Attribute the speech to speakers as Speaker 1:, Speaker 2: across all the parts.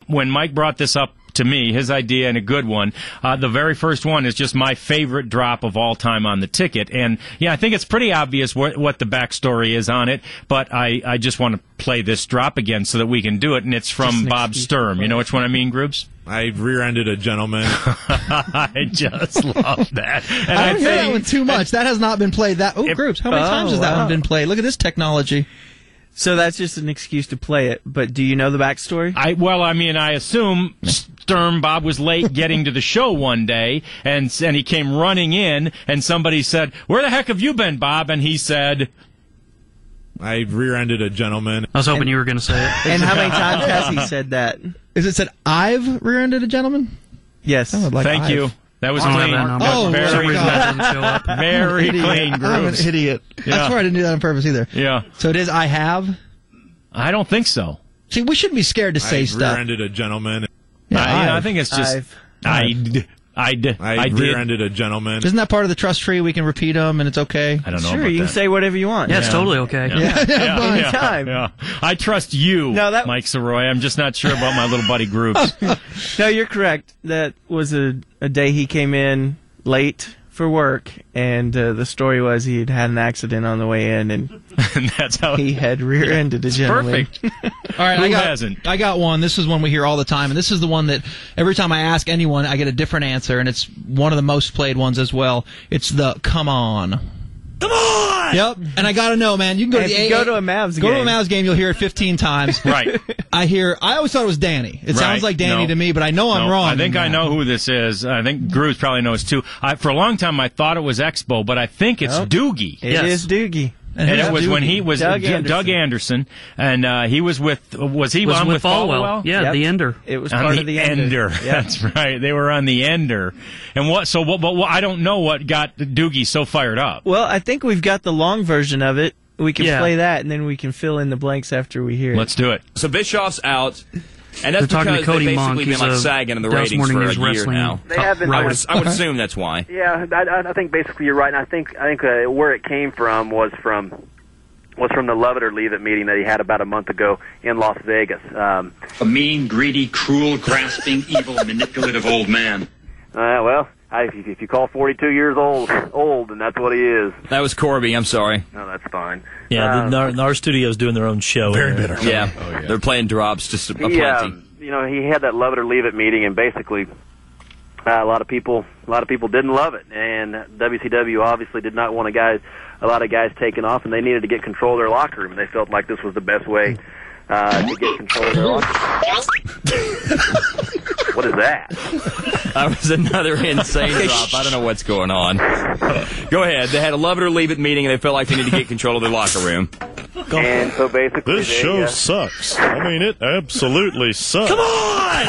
Speaker 1: when Mike brought this up to me, his idea and a good one. The very first one is just my favorite drop of all time on the ticket. And, yeah, I think it's pretty obvious what the backstory is on it, but I just want to play this drop again so that we can do it, and it's from Bob Sturm. You know which one I mean, Groups?
Speaker 2: I rear-ended a gentleman.
Speaker 1: I just love that. And
Speaker 3: I don't hear that one too much. That has not been played. Groups, how many times has that one been played? Look at this technology.
Speaker 4: So that's just an excuse to play it, but do you know the backstory?
Speaker 1: I assume Sturm, Bob was late getting to the show one day, and he came running in, and somebody said, "Where the heck have you been, Bob?" And he said,
Speaker 2: I rear-ended a gentleman.
Speaker 5: I was hoping you were going to say it.
Speaker 4: And how many times has he said that?
Speaker 3: Is it said, I've rear-ended a gentleman?
Speaker 4: Yes.
Speaker 1: Thank you. That was
Speaker 5: I don't
Speaker 1: clean.
Speaker 5: have that number.
Speaker 3: Oh,
Speaker 1: very,
Speaker 5: For some reason that didn't show up.
Speaker 1: very clean,
Speaker 3: I'm an
Speaker 1: Grooves.
Speaker 3: idiot.
Speaker 1: Yeah.
Speaker 3: I swear I didn't do that on purpose either.
Speaker 1: Yeah.
Speaker 3: So it is I have?
Speaker 1: I don't think so.
Speaker 3: See, we shouldn't be scared to say
Speaker 2: I
Speaker 3: stuff.
Speaker 2: rear-ended a gentleman.
Speaker 3: Yeah,
Speaker 1: I think it's just I did.
Speaker 2: rear-ended a gentleman.
Speaker 3: Isn't that part of the trust tree? We can repeat them and it's okay?
Speaker 1: I don't know
Speaker 4: Sure,
Speaker 1: about
Speaker 4: you can
Speaker 1: that.
Speaker 4: say whatever you want.
Speaker 5: Yeah, it's totally okay.
Speaker 4: Fine. Time.
Speaker 1: Yeah. I trust you,
Speaker 4: No, that-
Speaker 1: Mike Soroy. I'm just not sure about my little buddy Groups.
Speaker 4: No, you're correct. That was a day he came in late for work, and the story was he had an accident on the way in, and
Speaker 1: And that's how
Speaker 4: he had rear-ended a gentleman.
Speaker 1: perfect.
Speaker 3: All right,
Speaker 1: Who
Speaker 3: I
Speaker 1: hasn't?
Speaker 3: got one. This is one we hear all the time, and this is the one that every time I ask anyone, I get a different answer, and it's one of the most played ones as well. It's the "Come on." Come on! Yep. And I gotta know, man. You can go
Speaker 4: If
Speaker 3: to
Speaker 4: you go to a Mavs
Speaker 3: Go to
Speaker 4: game.
Speaker 3: a Mavs game, you'll hear it 15 times.
Speaker 1: Right.
Speaker 3: I always thought it was Danny. It sounds
Speaker 1: Right.
Speaker 3: like Danny
Speaker 1: No.
Speaker 3: to me, but I know I'm
Speaker 1: No,
Speaker 3: wrong.
Speaker 1: I think
Speaker 3: in
Speaker 1: I
Speaker 3: that.
Speaker 1: know who this is. I think Grooves probably knows too. For a long time, I thought it was Expo, but I think it's Doogie.
Speaker 4: It is Doogie.
Speaker 1: And it was when he was
Speaker 4: Doug
Speaker 1: Doug Anderson, and he was with. Was he
Speaker 5: Was
Speaker 1: on
Speaker 5: with Falwell.
Speaker 1: Falwell?
Speaker 5: Yeah,
Speaker 4: Yep.
Speaker 5: the Ender.
Speaker 4: It was
Speaker 1: On
Speaker 4: part
Speaker 1: the
Speaker 4: of the Ender. Yep.
Speaker 1: That's right. They were on the Ender. And what? So what? But I don't know what got Doogie so fired up.
Speaker 4: Well, I think we've got the long version of it. We can
Speaker 5: Yeah.
Speaker 4: play that, and then we can fill in the blanks after we hear it.
Speaker 1: Let's do it.
Speaker 6: So Bischoff's out, and that's
Speaker 5: They're talking
Speaker 6: because
Speaker 5: to Cody
Speaker 6: they've
Speaker 5: Monk.
Speaker 6: basically
Speaker 5: He's
Speaker 6: been like
Speaker 5: a
Speaker 6: sagging in the
Speaker 5: Dallas
Speaker 6: ratings
Speaker 5: Morning
Speaker 6: for a
Speaker 5: News
Speaker 6: year
Speaker 5: Wrestling
Speaker 6: now.
Speaker 7: They have been-
Speaker 6: I
Speaker 5: writer.
Speaker 6: would assume that's why.
Speaker 7: Yeah, I think basically you're right. And I think where it came from was from the Love It or Leave It meeting that he had about a month ago in Las Vegas.
Speaker 8: A mean, greedy, cruel, grasping, evil, manipulative old man.
Speaker 7: If you call 42 years old, then that's what he is.
Speaker 6: That was Corby. I'm sorry.
Speaker 7: No, that's fine.
Speaker 9: Yeah, our studio's doing their own show.
Speaker 2: Very bitter.
Speaker 6: Yeah, they're playing drops just aplenty.
Speaker 7: He had that Love It or Leave It meeting, and basically a lot of people didn't love it, and WCW obviously did not want a lot of guys taking off, and they needed to get control of their locker room. They felt like this was the best way to get control of their locker room. What is that?
Speaker 6: That was another insane drop. I don't know what's going on. Go ahead. They had a Love It or Leave It meeting, and they felt like they need to get control of their locker room.
Speaker 7: And so basically,
Speaker 10: This show sucks. I mean, it absolutely sucks. Come on!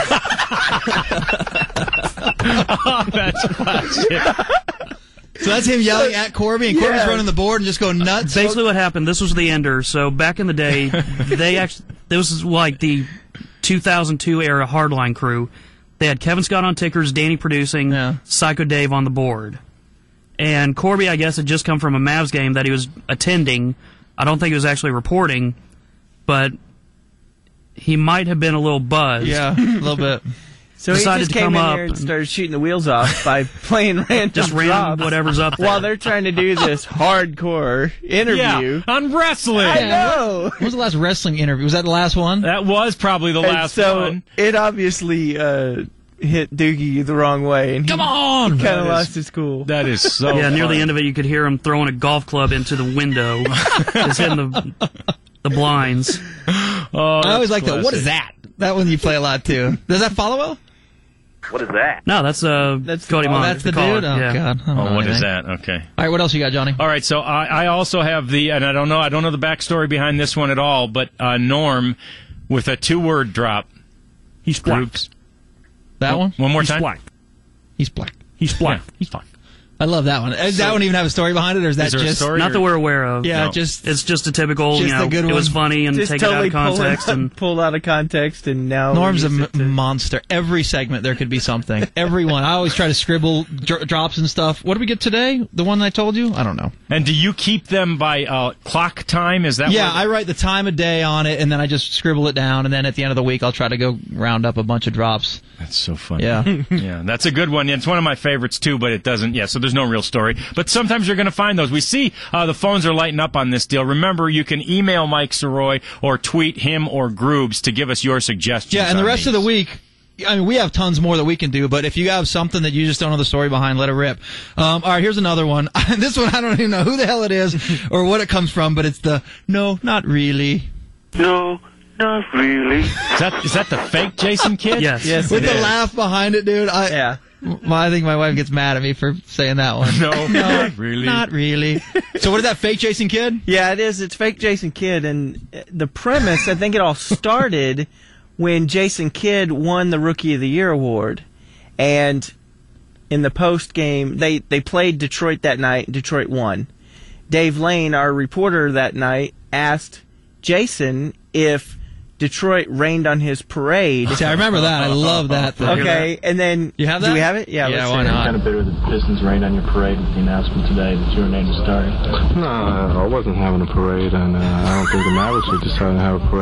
Speaker 1: Oh, that's classic.
Speaker 3: So that's him yelling at Corby, and Corby's running the board and just going nuts.
Speaker 5: Basically what happened, this was the Ender. So back in the day, this was like the 2002 era Hardline crew. They had Kevin Scott on tickers, Danny producing, Psycho Dave on the board. And Corby, I guess, had just come from a Mavs game that he was attending. I don't think he was actually reporting, but he might have been a little buzzed.
Speaker 3: Yeah, a little bit.
Speaker 4: So he
Speaker 5: Decided
Speaker 4: just
Speaker 5: to
Speaker 4: came
Speaker 5: come
Speaker 4: in
Speaker 5: up
Speaker 4: here and
Speaker 5: and-
Speaker 4: started shooting the wheels off by playing random
Speaker 5: Just random
Speaker 4: drops
Speaker 5: whatever's up there.
Speaker 4: while they're trying to do this hardcore interview.
Speaker 1: Yeah, on wrestling.
Speaker 4: I know.
Speaker 3: When was the last wrestling interview? Was that the last one?
Speaker 1: That was probably the
Speaker 4: And
Speaker 1: last
Speaker 4: so
Speaker 1: one.
Speaker 4: it obviously hit Doogie the wrong way, and he
Speaker 1: Come on!
Speaker 4: kind of lost his cool.
Speaker 1: That is so
Speaker 5: Yeah, near
Speaker 1: funny.
Speaker 5: the end of it, you could hear him throwing a golf club into the window. Just hitting the blinds.
Speaker 1: Oh,
Speaker 3: I always like
Speaker 1: that's
Speaker 3: that. What is that? That one you play a lot too. Does that follow well?
Speaker 7: What is that?
Speaker 5: No, that's Cody Monk.
Speaker 3: That's the
Speaker 5: caller.
Speaker 3: dude? Oh,
Speaker 5: Yeah.
Speaker 3: God. I don't know
Speaker 1: Oh, what is
Speaker 3: anything.
Speaker 1: that? Okay.
Speaker 3: All right, what else you got, Johnny?
Speaker 1: All right, so I also have and I don't know the backstory behind this one at all, but Norm with a 2-word drop.
Speaker 9: He's black.
Speaker 1: Groups.
Speaker 3: That one?
Speaker 1: One more
Speaker 9: He's
Speaker 1: time.
Speaker 9: black.
Speaker 3: He's black.
Speaker 9: He's black.
Speaker 1: Yeah, he's fine.
Speaker 3: I love that one. Does that one even have a story behind it, or is that
Speaker 1: there a
Speaker 3: just
Speaker 1: story?
Speaker 5: Not that we're aware of.
Speaker 3: Yeah,
Speaker 5: No.
Speaker 3: just
Speaker 5: It's just a typical,
Speaker 3: just a good
Speaker 5: it was
Speaker 3: one.
Speaker 5: funny and
Speaker 4: Just
Speaker 5: take it out
Speaker 4: totally
Speaker 5: of context. And
Speaker 4: pulled out of context, and now
Speaker 3: Norm's a
Speaker 4: we use it to-
Speaker 3: monster. Every segment there could be something. Every one. I always try to scribble drops and stuff. What did we get today? The one I told you? I don't know.
Speaker 1: And do you keep them by clock time? Is that
Speaker 3: Yeah,
Speaker 1: what-
Speaker 3: I write the time of day on it, and then I just scribble it down, and then at the end of the week, I'll try to go round up a bunch of drops.
Speaker 1: That's so funny.
Speaker 3: Yeah.
Speaker 1: Yeah, that's a good one. Yeah, it's one of my favorites too, but it doesn't. Yeah, so there's no real story. But sometimes you're going to find those. We see the phones are lighting up on this deal. Remember, you can email Mike Soroy or tweet him or Groobs to give us your suggestions.
Speaker 3: Yeah, and the
Speaker 1: on
Speaker 3: rest of
Speaker 1: these.
Speaker 3: the week, I mean, we have tons more that we can do, but if you have something that you just don't know the story behind, let it rip. All right, here's another one. This one, I don't even know who the hell it is or what it comes from, but it's the no, not really.
Speaker 11: No, not really.
Speaker 1: Is that the fake Jason Kidd?
Speaker 5: Yes.
Speaker 3: With the laugh behind it, dude.
Speaker 4: Yeah.
Speaker 3: I think my wife gets mad at me for saying that one.
Speaker 1: No, not really.
Speaker 3: Not really. So what is that, fake Jason Kidd?
Speaker 4: Yeah, it is. It's fake Jason Kidd, and the premise, I think it all started when Jason Kidd won the Rookie of the Year award, and in the post game, they played Detroit that night. Detroit won. Dave Lane, our reporter that night, asked Jason if Detroit rained on his parade.
Speaker 3: See, I remember that. I love that thing.
Speaker 4: Okay, and then
Speaker 3: you have that?
Speaker 4: Do we have it? Yeah.
Speaker 3: Yeah,
Speaker 4: let's
Speaker 3: why
Speaker 4: hear it.
Speaker 3: not?
Speaker 12: Kind of bitter that the Pistons rained on your parade with the announcement today that you were named a starter.
Speaker 13: No, I wasn't having a parade, and I don't think the Mavericks were deciding to have a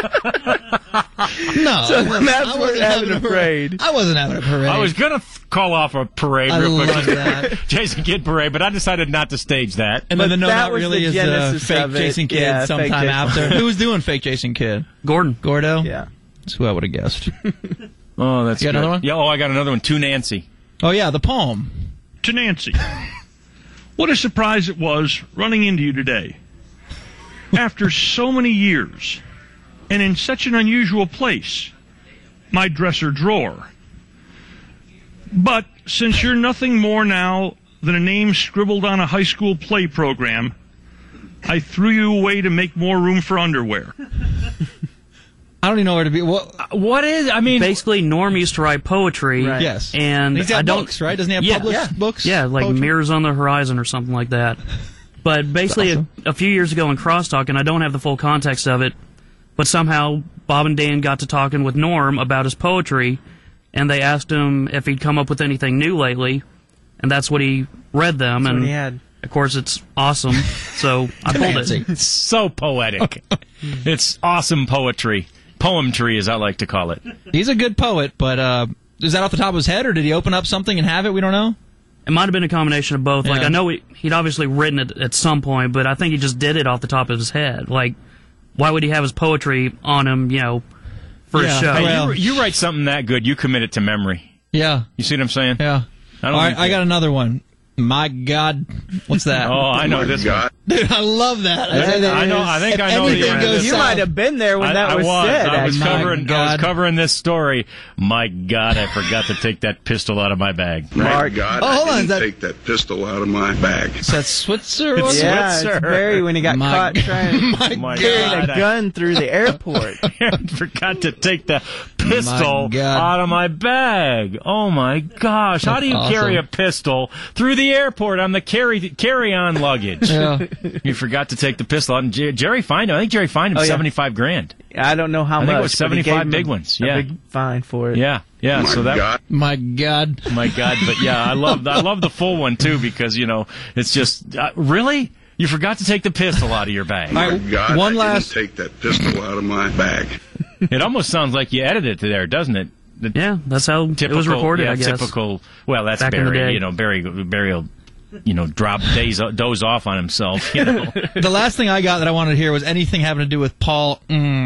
Speaker 13: parade.
Speaker 3: No,
Speaker 4: So the Mavs
Speaker 3: I
Speaker 4: weren't
Speaker 3: wasn't
Speaker 4: having a parade.
Speaker 3: I wasn't having a parade.
Speaker 1: I was going to call off a parade
Speaker 3: I
Speaker 1: real quick.
Speaker 3: love that.
Speaker 1: Jason Kidd parade, but I decided not to stage that.
Speaker 3: And then
Speaker 4: But
Speaker 3: the no,
Speaker 4: that
Speaker 3: not
Speaker 4: was
Speaker 3: really
Speaker 4: the
Speaker 3: is
Speaker 4: genesis
Speaker 3: fake
Speaker 4: of it.
Speaker 3: Jason Kidd
Speaker 4: Yeah, fake
Speaker 3: sometime
Speaker 4: Jason.
Speaker 3: after. Who was doing fake Jason Kidd? Gordo?
Speaker 4: Yeah.
Speaker 3: That's who I would have guessed.
Speaker 1: Oh, that's
Speaker 3: You got
Speaker 1: good.
Speaker 3: another one?
Speaker 1: Yeah, I got another one. To Nancy.
Speaker 3: Oh, yeah, the poem.
Speaker 14: To Nancy. What a surprise it was running into you today. After so many years, and in such an unusual place, my dresser drawer. But since you're nothing more now than a name scribbled on a high school play program, I threw you away to make more room for underwear.
Speaker 3: I don't even know where to be.
Speaker 1: What is? I mean,
Speaker 5: basically, Norm used to write poetry.
Speaker 3: Right. Yes.
Speaker 5: and
Speaker 3: He's got
Speaker 5: I don't.
Speaker 3: books, right? Doesn't he have
Speaker 5: yeah,
Speaker 3: published books?
Speaker 5: Yeah, like
Speaker 3: Poetry?
Speaker 5: Mirrors on the Horizon or something like that. But basically,
Speaker 3: Awesome.
Speaker 5: a few years ago in Crosstalk, and I don't have the full context of it, but somehow Bob and Dan got to talking with Norm about his poetry, and they asked him if he'd come up with anything new lately, and that's what he read them.
Speaker 4: That's
Speaker 5: and
Speaker 4: what he had.
Speaker 5: Of course, it's awesome, so I pulled it.
Speaker 1: It's so poetic. It's awesome poetry. Poemtry, as I like to call it.
Speaker 3: He's a good poet, but is that off the top of his head, or did he open up something and have it? We don't know.
Speaker 5: It might have been a combination of both. Like,
Speaker 3: Yeah.
Speaker 5: I know he'd obviously written it at some point, but I think he just did it off the top of his head. Like, why would he have his poetry on him, for his show?
Speaker 1: Hey, you write something that good, you commit it to memory.
Speaker 3: Yeah.
Speaker 1: You see what I'm saying?
Speaker 3: Yeah.
Speaker 1: I don't
Speaker 3: All right,
Speaker 1: think
Speaker 3: I got another one. My God, what's that?
Speaker 1: Oh, I know this one.
Speaker 3: Dude, I love that.
Speaker 1: I know. I think I know the
Speaker 3: anything
Speaker 1: answer.
Speaker 3: goes
Speaker 4: You
Speaker 3: south-
Speaker 4: might have been there when that was said.
Speaker 1: I was
Speaker 4: actually.
Speaker 1: covering this story. My God, I forgot to take that pistol out of my bag.
Speaker 13: My God,
Speaker 3: hold on,
Speaker 13: I
Speaker 3: is that-
Speaker 13: didn't take that pistol out of my bag.
Speaker 3: Is that Switzer?
Speaker 1: It's
Speaker 4: Yeah,
Speaker 1: Switzer.
Speaker 4: it's Barry when he got
Speaker 3: My
Speaker 4: caught trying
Speaker 1: My
Speaker 4: carrying
Speaker 1: God,
Speaker 4: a gun through the airport.
Speaker 1: I forgot to take the pistol
Speaker 3: My God.
Speaker 1: out of my bag. Oh my gosh! How do you
Speaker 3: That's
Speaker 1: carry a
Speaker 3: awesome.
Speaker 1: pistol through the airport on the carry-on luggage?
Speaker 3: Yeah.
Speaker 1: You forgot to take the pistol out. And Jerry fined him. I think Jerry fined him
Speaker 4: Oh, yeah.
Speaker 1: $75,000.
Speaker 4: I don't know how
Speaker 1: I
Speaker 4: much.
Speaker 1: think it was
Speaker 4: but he
Speaker 1: 75
Speaker 4: gave
Speaker 1: big
Speaker 4: him
Speaker 1: ones.
Speaker 4: a
Speaker 1: Yeah.
Speaker 4: big fine for it.
Speaker 1: Yeah. So that.
Speaker 13: God.
Speaker 3: My God.
Speaker 1: My God, but yeah, I love the full one too because it's just really you forgot to take the pistol out of your bag.
Speaker 3: All right,
Speaker 13: My God,
Speaker 3: one
Speaker 13: I
Speaker 3: last.
Speaker 13: didn't take that pistol out of my bag.
Speaker 1: It almost sounds like you edited it there, doesn't it? The
Speaker 5: Yeah, that's how it was recorded,
Speaker 1: yeah,
Speaker 5: I guess.
Speaker 1: Typical. Well, that's
Speaker 5: Back in the
Speaker 1: Barry.
Speaker 5: day.
Speaker 1: Barry will doze off on himself.
Speaker 3: The last thing I got that I wanted to hear was anything having to do with Paul.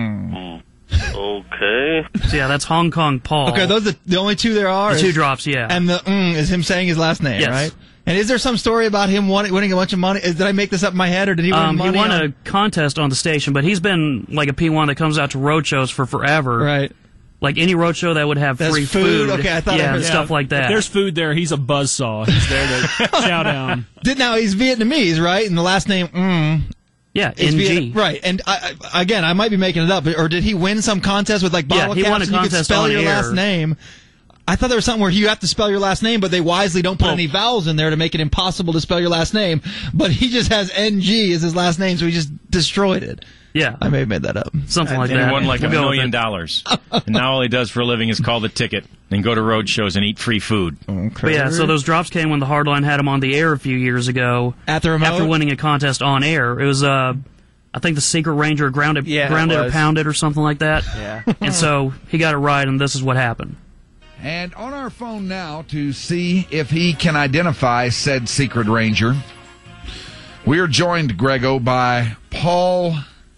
Speaker 11: Okay.
Speaker 5: So yeah, that's Hong Kong Paul.
Speaker 3: Okay, those are the only two there are.
Speaker 5: The two drops, yeah.
Speaker 3: And the is him saying his last name,
Speaker 5: Yes.
Speaker 3: right? And is there some story about him winning a bunch of money? Did I make this up in my head, or did he win money?
Speaker 5: He won a contest on the station, but he's been like a P1 that comes out to road shows for forever.
Speaker 3: Right.
Speaker 5: Like any road show that would have
Speaker 3: That's
Speaker 5: free
Speaker 3: food? Okay, I thought I
Speaker 5: yeah,
Speaker 3: heard
Speaker 5: and stuff like that.
Speaker 15: If there's food there, he's a buzzsaw. He's there to chow down.
Speaker 3: Now he's Vietnamese, right? And the last name
Speaker 5: Yeah,
Speaker 3: is
Speaker 5: NG.
Speaker 3: Right. And I might be making it up, or did he win some contest with like bottle
Speaker 5: Yeah, he won
Speaker 3: caps
Speaker 5: a
Speaker 3: and you could
Speaker 5: contest
Speaker 3: spell
Speaker 5: on
Speaker 3: your
Speaker 5: air.
Speaker 3: last name? I thought there was something where you have to spell your last name, but they wisely don't put any vowels in there to make it impossible to spell your last name. But he just has NG as his last name, so he just destroyed it.
Speaker 5: Yeah.
Speaker 3: I may have made that up.
Speaker 5: Something like
Speaker 1: And
Speaker 5: that.
Speaker 1: he won like $1
Speaker 5: We'll go with
Speaker 1: million.
Speaker 5: it.
Speaker 1: And now all he does for a living is call the ticket and go to road shows and eat free food.
Speaker 5: But yeah, so those drops came when the Hardline had him on the air a few years ago.
Speaker 3: At the remote?
Speaker 5: After winning a contest on air. It was, I think the Secret Ranger grounded or pounded or something like that.
Speaker 4: Yeah.
Speaker 5: And so he got it right, and this is what happened.
Speaker 16: And on our phone now to see if he can identify said Secret Ranger, we are joined, Grego, by Paul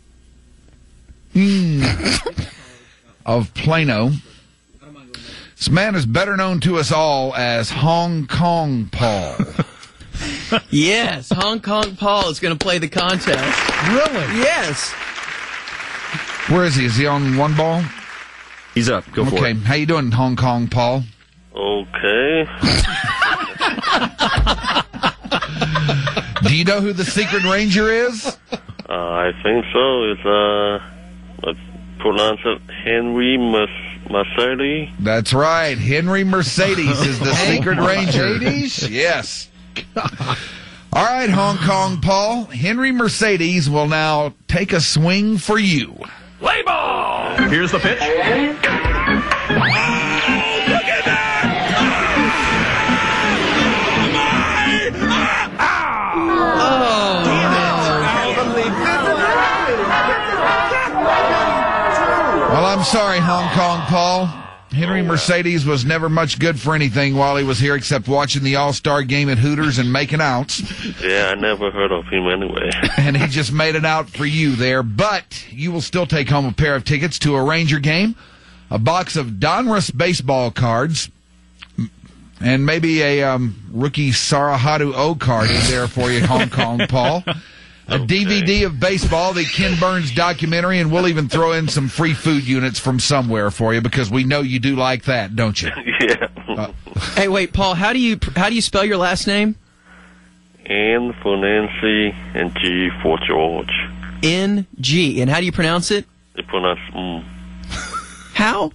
Speaker 16: of Plano. This man is better known to us all as Hong Kong Paul.
Speaker 17: Yes, Hong Kong Paul is going to play the contest.
Speaker 16: Really?
Speaker 17: Yes.
Speaker 16: Where is he? Is he on one ball?
Speaker 6: He's up. Go for it.
Speaker 16: Okay. How you doing, Hong Kong Paul?
Speaker 11: Okay.
Speaker 16: Do you know who the Secret Ranger is?
Speaker 11: I think so. It's, let's pronounce it Henry Mercedes.
Speaker 16: That's right. Henry Mercedes is the Secret Ranger.
Speaker 11: Mercedes?
Speaker 16: Yes. All right, Hong Kong Paul. Henry Mercedes will now take a swing for you.
Speaker 8: Play ball! Here's the pitch.
Speaker 16: Well, I'm sorry, Hong Kong Paul. Henry Mercedes was never much good for anything while he was here except watching the All-Star game at Hooters and making outs.
Speaker 11: Yeah, I never heard of him anyway.
Speaker 16: And he just made it out for you there. But you will still take home a pair of tickets to a Ranger game, a box of Donruss baseball cards, and maybe a rookie Sarahadu O card in there for you, Hong Kong Paul. A DVD of baseball, the Ken Burns documentary, and we'll even throw in some free food units from somewhere for you because we know you do like that, don't you?
Speaker 11: Yeah.
Speaker 17: Hey, wait, Paul. How do you spell your last name?
Speaker 11: N for Nancy and G for George.
Speaker 17: N-G. And how do you pronounce it?
Speaker 11: They pronounce
Speaker 17: How?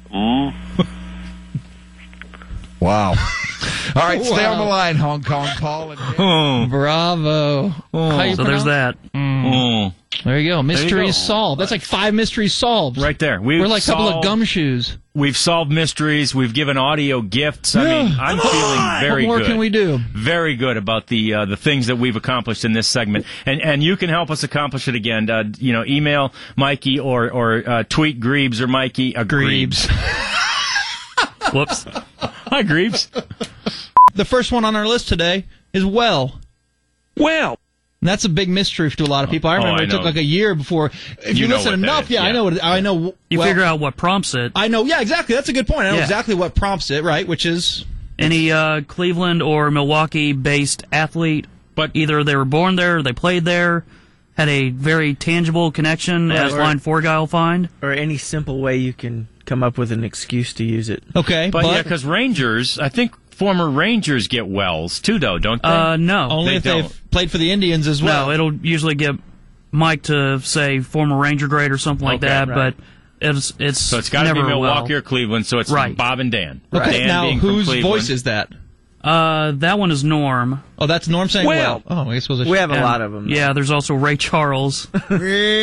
Speaker 16: Wow. All right, stay on the line, Hong Kong Paul.
Speaker 3: Bravo. How you
Speaker 5: So there's
Speaker 3: pronounce-
Speaker 5: that.
Speaker 3: There you go. Mysteries
Speaker 1: go.
Speaker 3: solved. That's like 5 mysteries solved.
Speaker 1: Right there.
Speaker 3: We're like a couple of gumshoes.
Speaker 1: We've solved mysteries. We've given audio gifts. I mean, I'm feeling very good.
Speaker 3: What more can we do?
Speaker 1: Very good about the things that we've accomplished in this segment. And you can help us accomplish it again. Email Mikey or tweet Greebs or Mikey. Greebs.
Speaker 5: Whoops.
Speaker 1: Hi, Greebs.
Speaker 3: The first one on our list today is Well.
Speaker 14: Well.
Speaker 3: And that's a big mystery to a lot of people. I remember
Speaker 1: I
Speaker 3: it took
Speaker 1: know.
Speaker 3: like a year before. If you
Speaker 1: know
Speaker 3: listen
Speaker 1: what that
Speaker 3: enough,
Speaker 1: is,
Speaker 3: yeah,
Speaker 1: yeah.
Speaker 3: I know. I know.
Speaker 5: You
Speaker 3: well,
Speaker 5: figure out what prompts it.
Speaker 3: I know. Yeah, exactly. That's a good point. I know
Speaker 5: Yeah.
Speaker 3: exactly what prompts it. Right, which is
Speaker 5: Any Cleveland or Milwaukee-based athlete,
Speaker 1: but
Speaker 5: either they were born there, or they played there, had a very tangible connection, as Line 4 guy will find.
Speaker 4: Or any simple way you can come up with an excuse to use it.
Speaker 3: okay.
Speaker 1: But yeah, because Rangers, I think former Rangers get Wells too, though, don't they?
Speaker 5: No.
Speaker 3: only
Speaker 1: they
Speaker 3: if
Speaker 1: don't.
Speaker 3: they've played for the Indians as well.
Speaker 5: No, it'll usually get Mike to say former Ranger grade or something like
Speaker 1: Okay,
Speaker 5: that,
Speaker 1: right.
Speaker 5: but it's
Speaker 1: So it's got to be
Speaker 5: never
Speaker 1: Milwaukee
Speaker 5: well.
Speaker 1: or Cleveland. So it's
Speaker 5: Right.
Speaker 1: Bob and Dan.
Speaker 3: Okay.
Speaker 1: Dan
Speaker 3: Now,
Speaker 1: being from
Speaker 3: whose
Speaker 1: Cleveland.
Speaker 3: voice is that?
Speaker 5: That one is Norm.
Speaker 3: Oh, that's Norm saying
Speaker 4: Well.
Speaker 3: Oh, I guess it was a
Speaker 4: We have a
Speaker 5: And-
Speaker 4: lot of them.
Speaker 5: Yeah, there's also Ray Charles.
Speaker 3: But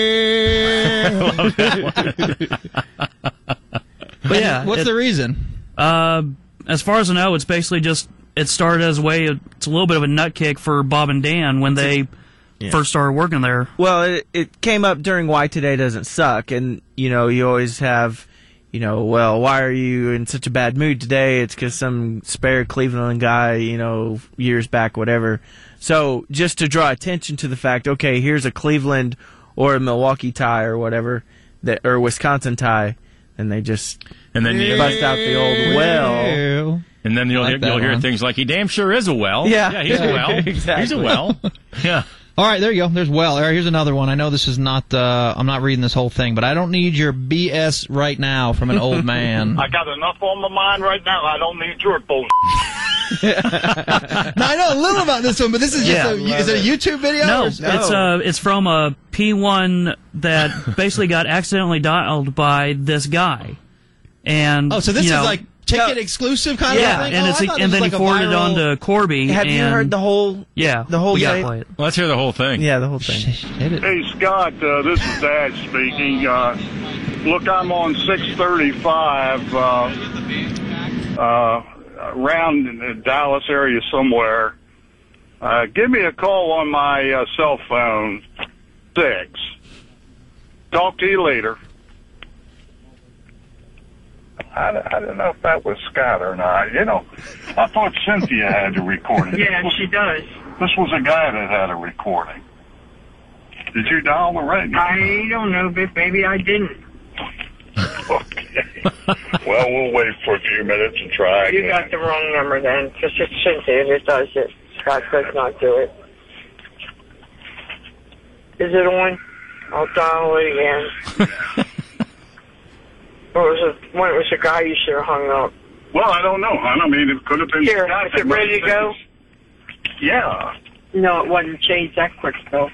Speaker 5: yeah,
Speaker 3: what's the reason?
Speaker 5: As far as I know, it's basically just it started as a way. It's a little bit of a nut kick for Bob and Dan when they first started working there.
Speaker 4: Well, it came up during Why Today Doesn't Suck, and, you always have, well, why are you in such a bad mood today? It's because some spare Cleveland guy, years back, whatever. So just to draw attention to the fact, okay, here's a Cleveland or a Milwaukee tie or whatever, or Wisconsin tie, and they just
Speaker 1: And then
Speaker 4: bust out the old well.
Speaker 1: And then you'll hear
Speaker 3: one.
Speaker 1: things like, he damn sure is a well.
Speaker 4: Yeah.
Speaker 1: he's a well.
Speaker 4: Exactly.
Speaker 1: He's a well. Yeah.
Speaker 3: All right, there you go. There's Well. All right, here's another one. I know this is not. I'm not reading this whole thing, but I don't need your BS right now from an old man.
Speaker 18: I got enough on my mind right now. I don't need your bullshit.
Speaker 3: Now I know a little about this one, but this is just is it a YouTube video?
Speaker 5: No, it's from a P1 that basically got accidentally dialed by this guy. And
Speaker 3: Oh, so this is like ticket exclusive kind of thing?
Speaker 5: And then he forwarded it on to Corby.
Speaker 4: Have you heard the whole?
Speaker 5: Yeah,
Speaker 4: the whole
Speaker 5: we gotta
Speaker 4: thing?
Speaker 5: play it.
Speaker 1: Let's hear the whole thing.
Speaker 4: Yeah, the whole thing.
Speaker 18: Hey, Scott, this is Dad speaking. Look, I'm on 635 around in the Dallas area somewhere. Give me a call on my cell phone, 6. Talk to you later. I don't know if that was Scott or not. You know, I thought Cynthia had the recording.
Speaker 19: Yeah, she does.
Speaker 18: This was a guy that had a recording. Did you dial the radio?
Speaker 19: I don't know, but maybe I didn't.
Speaker 18: Okay. Well, we'll wait for a few minutes and try again.
Speaker 19: You got the wrong number then, because it's Cynthia that does it. Scott does not do it. Is it on? I'll dial it again. When it was a guy you should have hung up.
Speaker 18: Well, I don't know, hon. I mean, it could have been...
Speaker 19: Here, is it ready to go?
Speaker 18: Yeah.
Speaker 19: No, it wasn't changed that quick, though.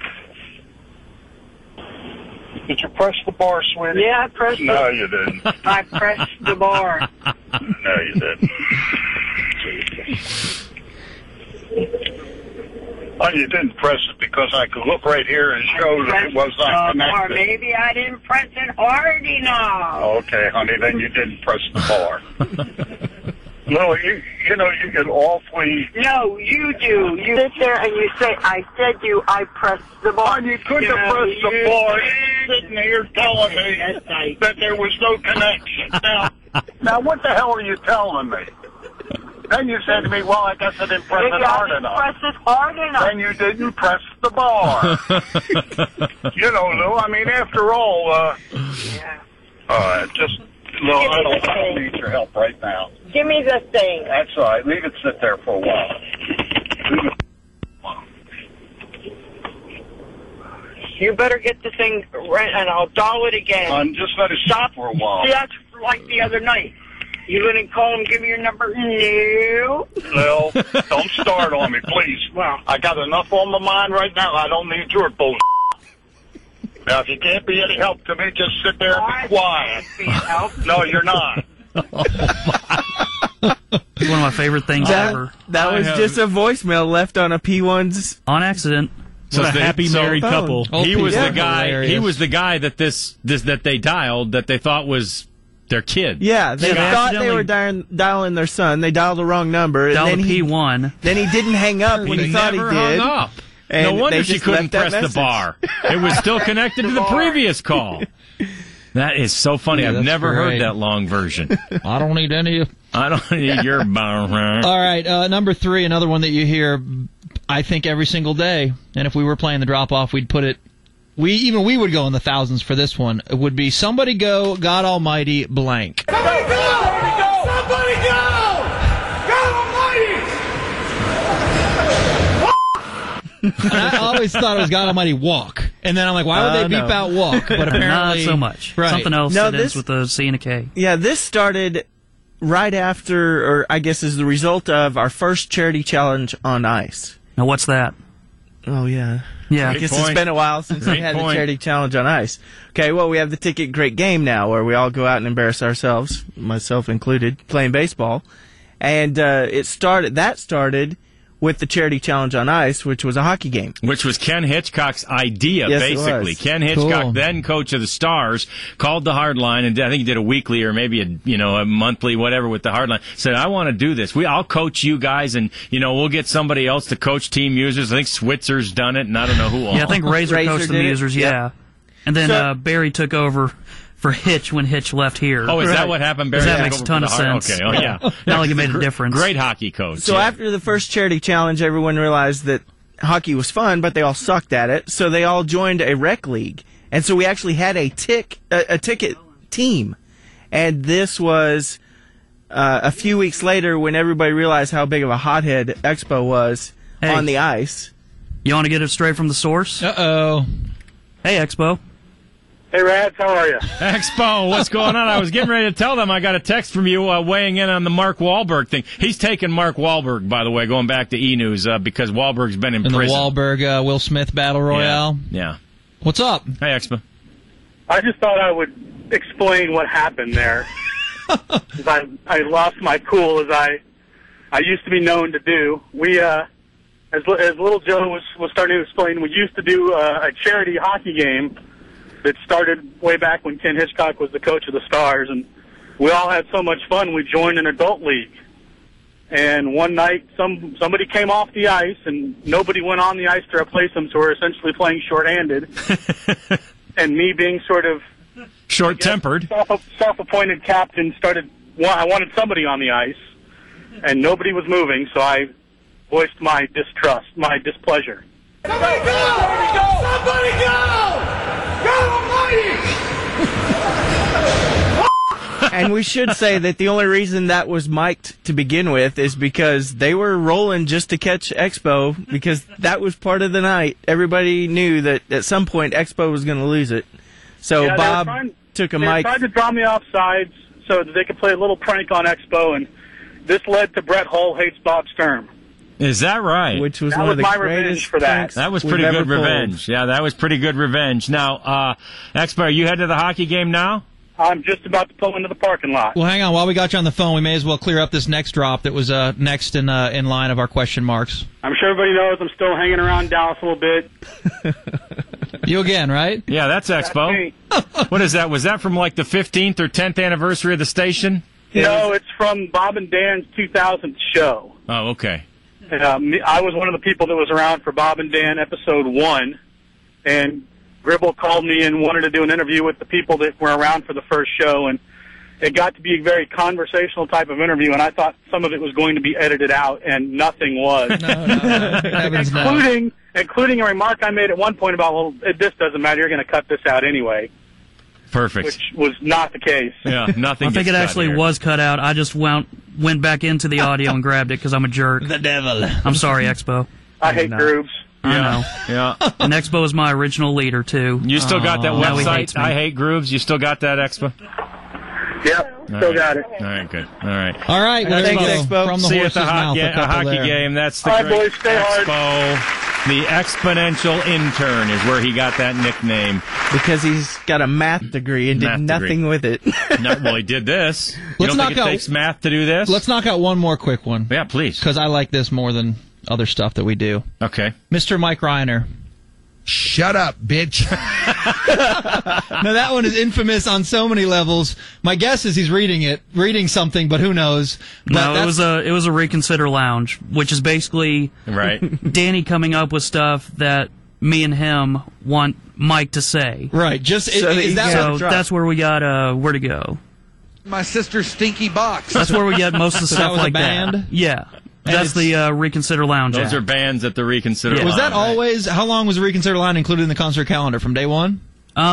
Speaker 18: Did you press the bar, sweetie?
Speaker 19: Yeah, I pressed
Speaker 18: No, you didn't.
Speaker 19: I pressed the bar.
Speaker 18: No, you didn't. Oh, you didn't press it because I could look right here and show that it was not
Speaker 19: Or
Speaker 18: connected.
Speaker 19: maybe I didn't press it hard enough.
Speaker 18: Okay, honey, then you didn't press the bar. No, you get awfully...
Speaker 19: No, you do. You sit there and you say, I pressed the bar.
Speaker 18: And you couldn't have pressed the bar. You're sitting here telling me that there was no connection. Now, what the hell are you telling me? Then you said to me, well, I guess I didn't press it hard enough.
Speaker 19: Press it hard enough.
Speaker 18: Then you didn't press the bar. You know, Lou, I mean, after all, Lou, I don't need your help right now.
Speaker 19: Give me the thing.
Speaker 18: That's all right. Leave it sit there for a while.
Speaker 19: You better get the thing right, and I'll dial it again.
Speaker 18: Just let it stop for a while.
Speaker 19: See, that's like the other night. You gonna call him, give me your number? No.
Speaker 18: Lil, don't start on me, please.
Speaker 19: Well,
Speaker 18: I got enough on my mind right now. I don't need your bullshit. Now, if you can't be any help to me, just sit there and be quiet. No, you're not.
Speaker 5: It's one of my favorite things ever.
Speaker 4: That was just a voicemail left on a P1's
Speaker 5: on accident.
Speaker 15: What a happy married couple.
Speaker 1: He was the guy. Hilarious. He was the guy that that they dialed that they thought was their kid.
Speaker 4: Yeah, they thought they were dialing their son. They dialed the wrong number.
Speaker 5: Dialed
Speaker 4: and then
Speaker 5: P1.
Speaker 4: Then he didn't hang up when he thought he
Speaker 1: never
Speaker 4: did.
Speaker 1: hung up.
Speaker 4: And
Speaker 1: no wonder
Speaker 4: they
Speaker 1: she
Speaker 4: just
Speaker 1: couldn't
Speaker 4: left that
Speaker 1: press the bar. It was still connected to the previous call. That is so funny.
Speaker 3: Yeah,
Speaker 1: I've never
Speaker 3: great.
Speaker 1: heard that long version.
Speaker 3: I don't need any of...
Speaker 1: I don't need your bar.
Speaker 3: All right, number 3, another one that you hear, I think, every single day. And if we were playing the drop-off, we'd put it... We would go in the thousands for this one. It would be somebody go, God Almighty, blank.
Speaker 20: Somebody go! Somebody go! God Almighty!
Speaker 3: And I always thought it was God Almighty, walk. And then I'm like, why would they beep out walk? But apparently...
Speaker 5: Not so much.
Speaker 3: Right.
Speaker 5: Something else that ends with a C and a K.
Speaker 4: Yeah, this started right after, or I guess is the result of our first charity challenge on ice.
Speaker 5: Now, what's that?
Speaker 4: Oh, yeah.
Speaker 5: Yeah.
Speaker 4: I guess it's been a while since we had the charity challenge on ice. Okay, well, we have the Ticket Great Game now, where we all go out and embarrass ourselves, myself included, playing baseball. And that started with the charity challenge on ice, which was a hockey game.
Speaker 1: Which was Ken Hitchcock's idea,
Speaker 4: Yes,
Speaker 1: basically.
Speaker 4: it was.
Speaker 1: Ken Hitchcock,
Speaker 4: Cool.
Speaker 1: then coach of the Stars, called the Hardline, and I think he did a weekly or maybe a monthly, whatever, with the Hardline. Said, I want to do this. I'll coach you guys, and we'll get somebody else to coach team users. I think Switzer's done it, and I don't know who all.
Speaker 5: Yeah, I think Razor coached the users, yeah. And then Barry took over for Hitch when Hitch left here.
Speaker 1: Oh, is that what happened, Barry?
Speaker 5: That makes a ton of sense.
Speaker 1: Okay, oh yeah.
Speaker 5: Not like it made a difference.
Speaker 1: Great hockey coach.
Speaker 4: So after the first charity challenge, everyone realized that hockey was fun, but they all sucked at it. So they all joined a rec league, and so we actually had a ticket team. And this was a few weeks later when everybody realized how big of a hothead Expo was on the ice.
Speaker 5: You want to get it straight from the source?
Speaker 3: Uh-oh.
Speaker 5: Hey, Expo.
Speaker 18: Hey, Rads, how are you?
Speaker 1: Expo, what's going on? I was getting ready to tell them I got a text from you weighing in on the Mark Wahlberg thing. He's taking Mark Wahlberg, by the way, going back to E-News, because Wahlberg's been in prison.
Speaker 3: The Wahlberg Will Smith Battle Royale.
Speaker 1: Yeah.
Speaker 3: What's up?
Speaker 1: Hey, Expo.
Speaker 21: I just thought I would explain what happened there. I lost my cool as I used to be known to do. We, as Little Joe was starting to explain, we used to do a charity hockey game that started way back when Ken Hitchcock was the coach of the Stars, and we all had so much fun. We joined an adult league. And one night, somebody came off the ice, and nobody went on the ice to replace them, so we're essentially playing shorthanded. And me being sort of
Speaker 1: short-tempered,
Speaker 21: self-appointed captain, I wanted somebody on the ice, and nobody was moving, so I voiced my distrust, my displeasure.
Speaker 20: Somebody go! Somebody go! God almighty!
Speaker 4: And we should say that the only reason that was mic'd to begin with is because they were rolling just to catch Expo, because that was part of the night. Everybody knew that at some point Expo was going to lose it. So
Speaker 21: yeah,
Speaker 4: Bob took a mic.
Speaker 21: They tried to draw me off sides so that they could play a little prank on Expo, and this led to Brett Hull hates Bob Sturm.
Speaker 1: Is that right?
Speaker 4: Which was
Speaker 21: that
Speaker 4: one
Speaker 21: was
Speaker 4: of the
Speaker 21: my revenge for that.
Speaker 1: That was pretty good revenge. Yeah, that was pretty good revenge. Now, Expo, are you headed to the hockey game now?
Speaker 21: I'm just about to pull into the parking lot.
Speaker 3: Well, hang on. While we got you on the phone, we may as well clear up this next drop that was next in line of our question marks.
Speaker 21: I'm sure everybody knows I'm still hanging around Dallas a little bit.
Speaker 3: You again, right?
Speaker 1: Yeah, that's Expo. What is that? Was that from like the 15th or 10th anniversary of the station?
Speaker 21: No, it's from Bob and Dan's 2000th show.
Speaker 1: Oh, okay.
Speaker 21: I was one of the people that was around for Bob and Dan episode 1, and Gribble called me and wanted to do an interview with the people that were around for the first show, and it got to be a very conversational type of interview, and I thought some of it was going to be edited out, and nothing was. Including a remark I made at one point about, well, this doesn't matter, you're going to cut this out anyway.
Speaker 1: Perfect.
Speaker 21: Which was not the case.
Speaker 1: Yeah, nothing.
Speaker 5: I think it actually was cut out. I just went back into the audio and grabbed it because I'm a jerk.
Speaker 3: The devil.
Speaker 5: I'm sorry, Expo.
Speaker 21: I hate grooves.
Speaker 5: I know.
Speaker 1: Yeah.
Speaker 5: And Expo is my original leader, too.
Speaker 1: You still got that
Speaker 5: Now he
Speaker 1: website,
Speaker 5: hates me.
Speaker 1: I Hate Grooves? You still got that, Expo?
Speaker 21: Yep, still got it.
Speaker 1: All right, good. All right.
Speaker 3: All right, well,
Speaker 4: Thanks,
Speaker 3: there you go.
Speaker 4: Expo.
Speaker 3: From the
Speaker 1: See you
Speaker 3: horse's
Speaker 1: at the
Speaker 3: mouth, a couple
Speaker 1: hockey
Speaker 3: there.
Speaker 1: game. That's the
Speaker 21: All right,
Speaker 1: great
Speaker 21: boys, stay hard.
Speaker 1: Expo. The exponential intern is where he got that nickname.
Speaker 4: Because he's got a math degree and did nothing with it.
Speaker 1: Well, he did this. You
Speaker 3: Let's
Speaker 1: don't
Speaker 3: knock
Speaker 1: think it
Speaker 3: out-
Speaker 1: takes math to do this?
Speaker 3: Let's knock out one more quick one.
Speaker 1: Yeah, please.
Speaker 3: Because I like this more than other stuff that we do.
Speaker 1: Okay.
Speaker 3: Mr. Mike Reiner.
Speaker 16: Shut up, bitch.
Speaker 3: Now, that one is infamous on so many levels. My guess is he's reading something, but who knows? But
Speaker 5: No, it was a Reconsider Lounge, which is basically
Speaker 1: right.
Speaker 5: Danny coming up with stuff that me and him want Mike to say.
Speaker 3: Right.
Speaker 5: That's where we got where to go.
Speaker 16: My sister's stinky box.
Speaker 5: That's where we get most of the
Speaker 3: So
Speaker 5: stuff
Speaker 3: that was a
Speaker 5: like
Speaker 3: band?
Speaker 5: that. Yeah.
Speaker 3: And
Speaker 5: That's the Reconsider Lounge.
Speaker 1: Those
Speaker 5: app.
Speaker 1: are bands at the Reconsider
Speaker 5: Yeah.
Speaker 3: Was that
Speaker 1: Lounge, right?
Speaker 3: always, how long was the Reconsider line included in the concert calendar? From day one?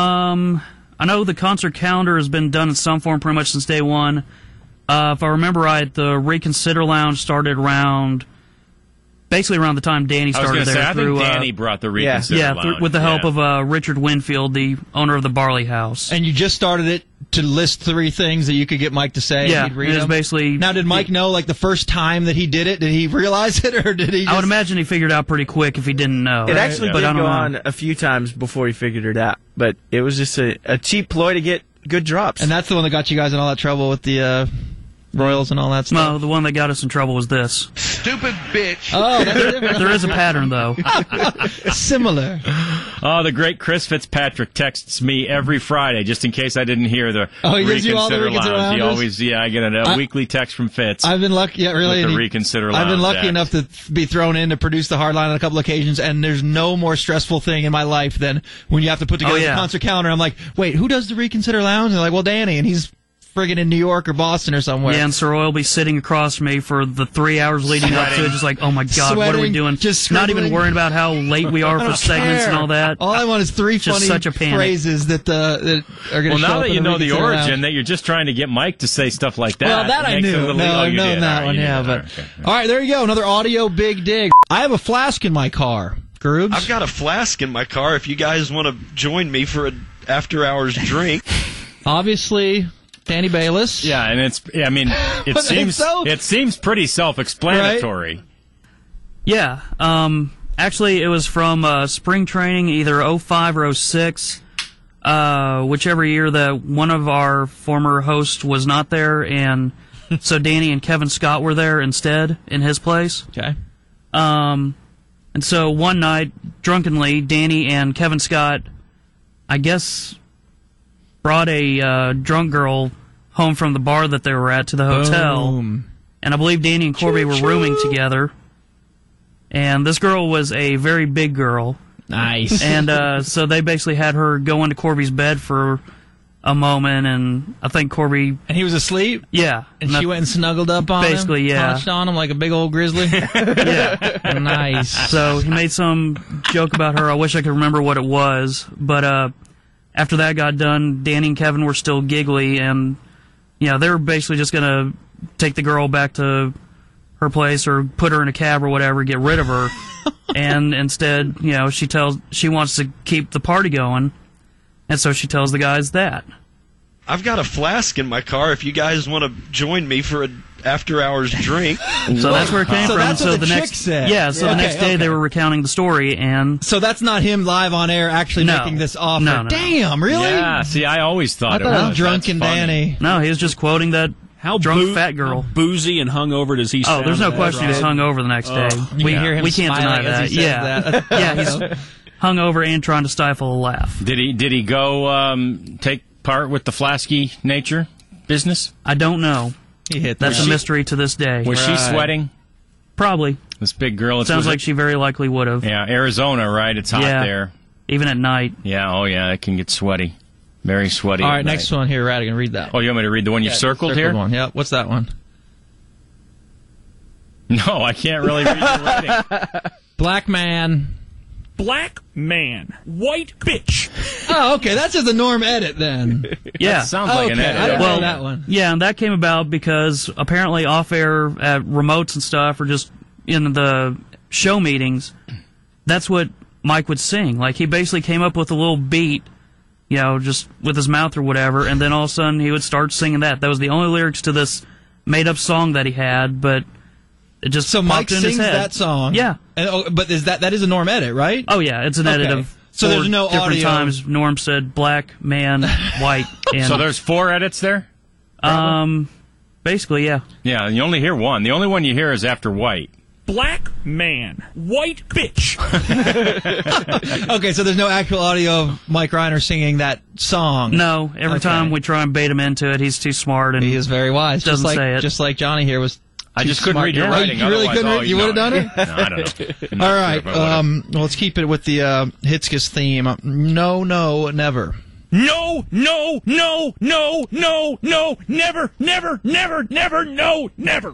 Speaker 5: I know the concert calendar has been done in some form pretty much since day one. If I remember right, the Reconsider Lounge started basically around the time Danny started
Speaker 1: I was going to
Speaker 5: there.
Speaker 1: say, I think Danny brought the Reconsider Lounge.
Speaker 5: With the help of Richard Winfield, the owner of the Barley House.
Speaker 3: And you just started it to list 3 things that you could get Mike to say.
Speaker 5: Yeah,
Speaker 3: and he'd read
Speaker 5: it was
Speaker 3: them?
Speaker 5: basically.
Speaker 3: Now, did Mike know, like, the first time that he did it? Did he realize it, or did he just...
Speaker 5: I would imagine he figured it out pretty quick if he didn't know.
Speaker 4: It actually
Speaker 5: But
Speaker 4: did
Speaker 5: I don't
Speaker 4: go
Speaker 5: know.
Speaker 4: on a few times before he figured it out. But it was just a cheap ploy to get good drops.
Speaker 3: And that's the one that got you guys in all that trouble with the Royals and all that stuff?
Speaker 5: No, the one that got us in trouble was this.
Speaker 16: Stupid bitch.
Speaker 3: Oh, that's different.
Speaker 5: There is a pattern, though.
Speaker 3: Similar.
Speaker 1: Oh, the great Chris Fitzpatrick texts me every Friday, just in case I didn't hear the
Speaker 3: he gives you all the Reconsider
Speaker 1: Lounge. He
Speaker 3: Lounges?
Speaker 1: always, I get a weekly text from Fitz.
Speaker 3: I've been lucky, really.
Speaker 1: With the Reconsider Lounge.
Speaker 3: I've been lucky
Speaker 1: app.
Speaker 3: enough to be thrown in to produce the Hardline on a couple occasions, and there's no more stressful thing in my life than when you have to put together the concert calendar. I'm like, wait, who does the Reconsider Lounge? And they're like, well, Danny, and he's friggin' in New York or Boston or somewhere.
Speaker 5: Yeah, and Sir Roy will be sitting across from me for the 3 hours leading up to it, just like, oh my God, what are we
Speaker 3: Sweating,
Speaker 5: doing?
Speaker 3: just
Speaker 5: not even
Speaker 3: scribbling.
Speaker 5: worrying about how late we are
Speaker 3: I
Speaker 5: for
Speaker 3: don't
Speaker 5: segments
Speaker 3: care.
Speaker 5: and all that.
Speaker 3: All I want is 3
Speaker 5: Just
Speaker 3: funny
Speaker 5: such a panic.
Speaker 3: phrases that are going to show
Speaker 1: Well, now
Speaker 3: up
Speaker 1: that
Speaker 3: in
Speaker 1: you know the
Speaker 3: Reconsider
Speaker 1: origin,
Speaker 3: Lounge.
Speaker 1: that you're just trying to get Mike to say stuff like that.
Speaker 3: Well, that
Speaker 1: it
Speaker 3: I
Speaker 1: makes it a
Speaker 3: knew.
Speaker 1: little-
Speaker 3: No,
Speaker 1: oh,
Speaker 3: I've
Speaker 1: you
Speaker 3: known
Speaker 1: did.
Speaker 3: that
Speaker 1: All right,
Speaker 3: one,
Speaker 1: you
Speaker 3: yeah.
Speaker 1: did.
Speaker 3: But
Speaker 1: Okay.
Speaker 3: all right, there you go. Another audio big dig. I have a flask in my car. Groobs?
Speaker 22: I've got a flask in my car if you guys want to join me for an after-hours drink.
Speaker 3: Obviously, Danny Bayless.
Speaker 1: Yeah, and it
Speaker 3: But
Speaker 1: it seems pretty self-explanatory.
Speaker 5: Yeah. Actually, it was from spring training, either 05 or 06. whichever year that one of our former hosts was not there, and so Danny and Kevin Scott were there instead in his place.
Speaker 3: Okay.
Speaker 5: And so one night, drunkenly, Danny and Kevin Scott, I guess, brought a drunk girl home from the bar that they were at to the hotel.
Speaker 3: Boom.
Speaker 5: And I believe Danny and Corby were rooming together. And this girl was a very big girl.
Speaker 3: Nice.
Speaker 5: And so they basically had her go into Corby's bed for a moment, and I think Corby...
Speaker 3: And he was asleep?
Speaker 5: Yeah.
Speaker 3: And she went and snuggled up on him?
Speaker 5: Basically, yeah.
Speaker 3: Punched on him like a big old grizzly?
Speaker 5: Yeah.
Speaker 3: Nice.
Speaker 5: So he made some joke about her. I wish I could remember what it was. But after that got done, Danny and Kevin were still giggly, and they were basically just going to take the girl back to her place or put her in a cab or whatever, get rid of her. And instead, she wants to keep the party going. And so she tells the guys that.
Speaker 22: I've got a flask in my car if you guys want to join me for an after-hours drink.
Speaker 5: So that's where it came from.
Speaker 3: That's what the chick
Speaker 5: next
Speaker 3: said.
Speaker 5: Yeah, so the next day they were recounting the story, and...
Speaker 3: So that's not him live on air actually making this offer?
Speaker 5: No.
Speaker 3: Damn, really?
Speaker 1: Yeah, see, I always thought
Speaker 3: it was drunken Danny.
Speaker 5: No, he was just quoting that drunk fat girl.
Speaker 15: How boozy and hungover does he sound?
Speaker 5: Oh, there's no question he was hungover the next day.
Speaker 3: We hear him
Speaker 5: we can't deny
Speaker 3: smiling as
Speaker 5: that.
Speaker 3: he says that.
Speaker 5: Yeah, he's hungover and trying to stifle a laugh.
Speaker 1: Did he go take part with the flasky nature business?
Speaker 5: I don't know.
Speaker 3: He hit
Speaker 5: That's a mystery to this day.
Speaker 1: Was she sweating?
Speaker 5: Probably.
Speaker 1: This big girl.
Speaker 5: Sounds like she very likely would have.
Speaker 1: Yeah, Arizona, right? It's hot there.
Speaker 5: Even at night.
Speaker 1: Yeah, oh yeah, it can get sweaty. Very sweaty.
Speaker 3: All right, next one here, Radigan, read that.
Speaker 1: Oh, you want me to read the one you circled here?
Speaker 3: One. Yeah, what's that one?
Speaker 1: No, I can't really read your writing.
Speaker 3: Black man.
Speaker 14: Black man. White bitch.
Speaker 3: Oh, okay, that's just a Norm edit then.
Speaker 5: Yeah.
Speaker 1: That sounds like an edit.
Speaker 3: I don't
Speaker 5: Well,
Speaker 3: know that one.
Speaker 5: Yeah, and that came about because apparently off-air at remotes and stuff, or just in the show meetings, that's what Mike would sing. Like, he basically came up with a little beat, just with his mouth or whatever, and then all of a sudden he would start singing that. That was the only lyrics to this made-up song that he had, but it just
Speaker 3: So Mike
Speaker 5: popped in his
Speaker 3: sings
Speaker 5: head.
Speaker 3: that song.
Speaker 5: Yeah.
Speaker 3: And, but that is a Norm edit, right?
Speaker 5: Oh, yeah, it's an edit of
Speaker 3: So
Speaker 5: four
Speaker 3: there's no
Speaker 5: different
Speaker 3: audio.
Speaker 5: times Norm said black, man, white, and...
Speaker 1: So there's 4 edits there?
Speaker 5: Basically, yeah.
Speaker 1: Yeah, and you only hear one. The only one you hear is after white.
Speaker 14: Black man. White bitch.
Speaker 3: Okay, so there's no actual audio of Mike Reiner singing that song.
Speaker 5: No, every time we try and bait him into it, he's too smart and
Speaker 3: he is very wise.
Speaker 5: Doesn't say it.
Speaker 3: Just like Johnny here was.
Speaker 1: I just couldn't read your writing.
Speaker 3: You really couldn't read? You would have done it?
Speaker 1: No, I don't know.
Speaker 3: All right, well, let's keep it with the Hitzkiss theme. No, no, never.
Speaker 14: No, no, no, no, no, no, never, never, never, never, no, never.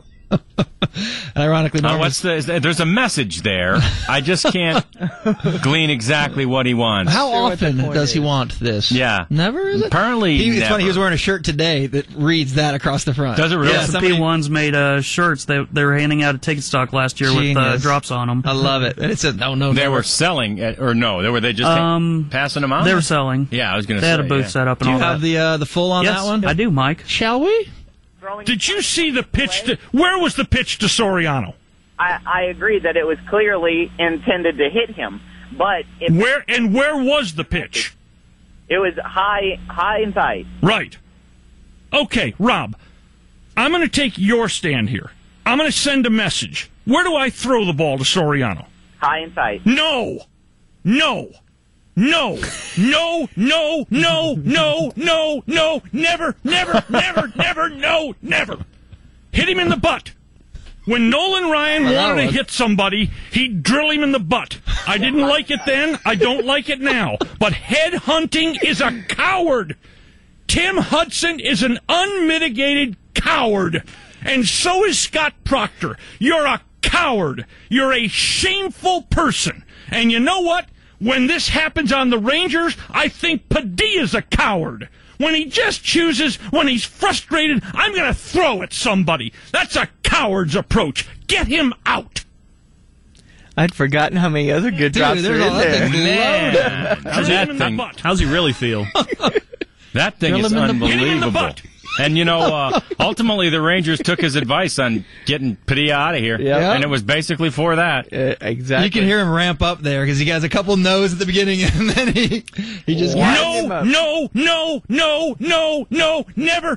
Speaker 3: And ironically,
Speaker 1: there's a message there. I just can't glean exactly what he wants.
Speaker 3: How often does he want this?
Speaker 1: Yeah.
Speaker 3: Never, is it?
Speaker 1: Apparently,
Speaker 3: It's
Speaker 1: never.
Speaker 3: funny, he was wearing a shirt today that reads that across the front.
Speaker 1: Does it really?
Speaker 5: Yeah, some P1s made shirts. They were handing out at Ticket Stock last year with drops on them.
Speaker 3: I love it. And it said, no, no,
Speaker 1: They
Speaker 3: never.
Speaker 1: were selling, or no, they were just passing them out?
Speaker 5: They were selling.
Speaker 1: Yeah, I was going to
Speaker 5: They
Speaker 1: say.
Speaker 5: had a booth set up and
Speaker 3: Do you
Speaker 5: all
Speaker 3: have
Speaker 5: that.
Speaker 3: the full on
Speaker 5: Yes,
Speaker 3: that one?
Speaker 5: I do, Mike.
Speaker 3: Shall we?
Speaker 14: Did you see the pitch? Where was the pitch to Soriano?
Speaker 2: I agree that it was clearly intended to hit him, but
Speaker 14: where was the pitch?
Speaker 2: It was high and tight.
Speaker 14: Right. Okay, Rob, I'm going to take your stand here. I'm going to send a message. Where do I throw the ball to Soriano?
Speaker 2: High and tight.
Speaker 14: No. No. No. No. No. No. No. No. No. Never. Never. Never. Never. No. Never. Hit him in the butt. When Nolan Ryan wanted to hit somebody, he'd drill him in the butt. I didn't like it then. I don't like it now. But head hunting is a coward. Tim Hudson is an unmitigated coward. And so is Scott Proctor. You're a coward. You're a shameful person. And you know what? When this happens on the Rangers, I think Padilla's a coward. When he just chooses, when he's frustrated, I'm going to throw at somebody. That's a coward's approach. Get him out.
Speaker 4: I'd forgotten how many other good drops are in there.
Speaker 15: Man. How's he really feel?
Speaker 1: That thing is unbelievable.
Speaker 14: Hit him in the butt.
Speaker 1: And, ultimately the Rangers took his advice on getting Padilla out of here.
Speaker 3: Yeah.
Speaker 1: And it was basically for that.
Speaker 4: Exactly.
Speaker 3: You can hear him ramp up there because he has a couple no's at the beginning, and then he just
Speaker 14: No, never,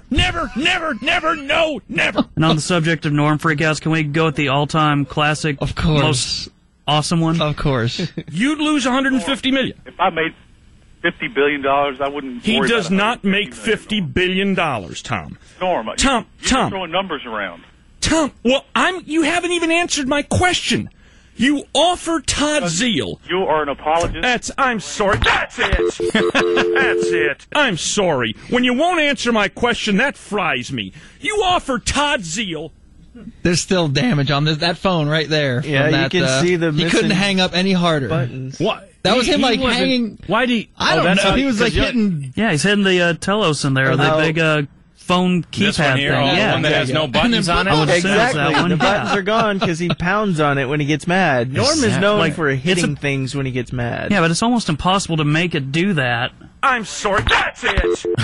Speaker 14: no, never.
Speaker 5: And on the subject of Norm freakouts, can we go with the all-time classic,
Speaker 3: of course,
Speaker 5: most awesome one?
Speaker 3: Of course.
Speaker 14: You'd lose $150 million.
Speaker 21: If I made $50 billion, I wouldn't.
Speaker 14: He
Speaker 21: worry
Speaker 14: does
Speaker 21: about
Speaker 14: not make $50 billion, Tom.
Speaker 21: Norm,
Speaker 14: Tom.
Speaker 21: You're throwing numbers around.
Speaker 14: Tom, well, you haven't even answered my question. You offer Todd Zeal.
Speaker 21: You are an apologist.
Speaker 14: I'm sorry. That's it. That's it. I'm sorry. When you won't answer my question, that fries me. You offer Todd Zeal.
Speaker 3: There's still damage on that phone right there.
Speaker 4: Yeah,
Speaker 3: that,
Speaker 4: you can see the
Speaker 3: he couldn't hang up any harder.
Speaker 4: Buttons.
Speaker 14: What?
Speaker 3: That was him hanging.
Speaker 1: Why do you?
Speaker 3: I don't know. He was hitting.
Speaker 5: Yeah, he's hitting the Telos in there, the big phone keypad
Speaker 1: this one here,
Speaker 5: thing.
Speaker 1: the one that has no buttons on it.
Speaker 4: Exactly. The buttons are gone because he pounds on it when he gets mad. Norm is known for hitting things when he gets mad.
Speaker 5: Yeah, but it's almost impossible to make it do that.
Speaker 14: I'm sorry. That's it.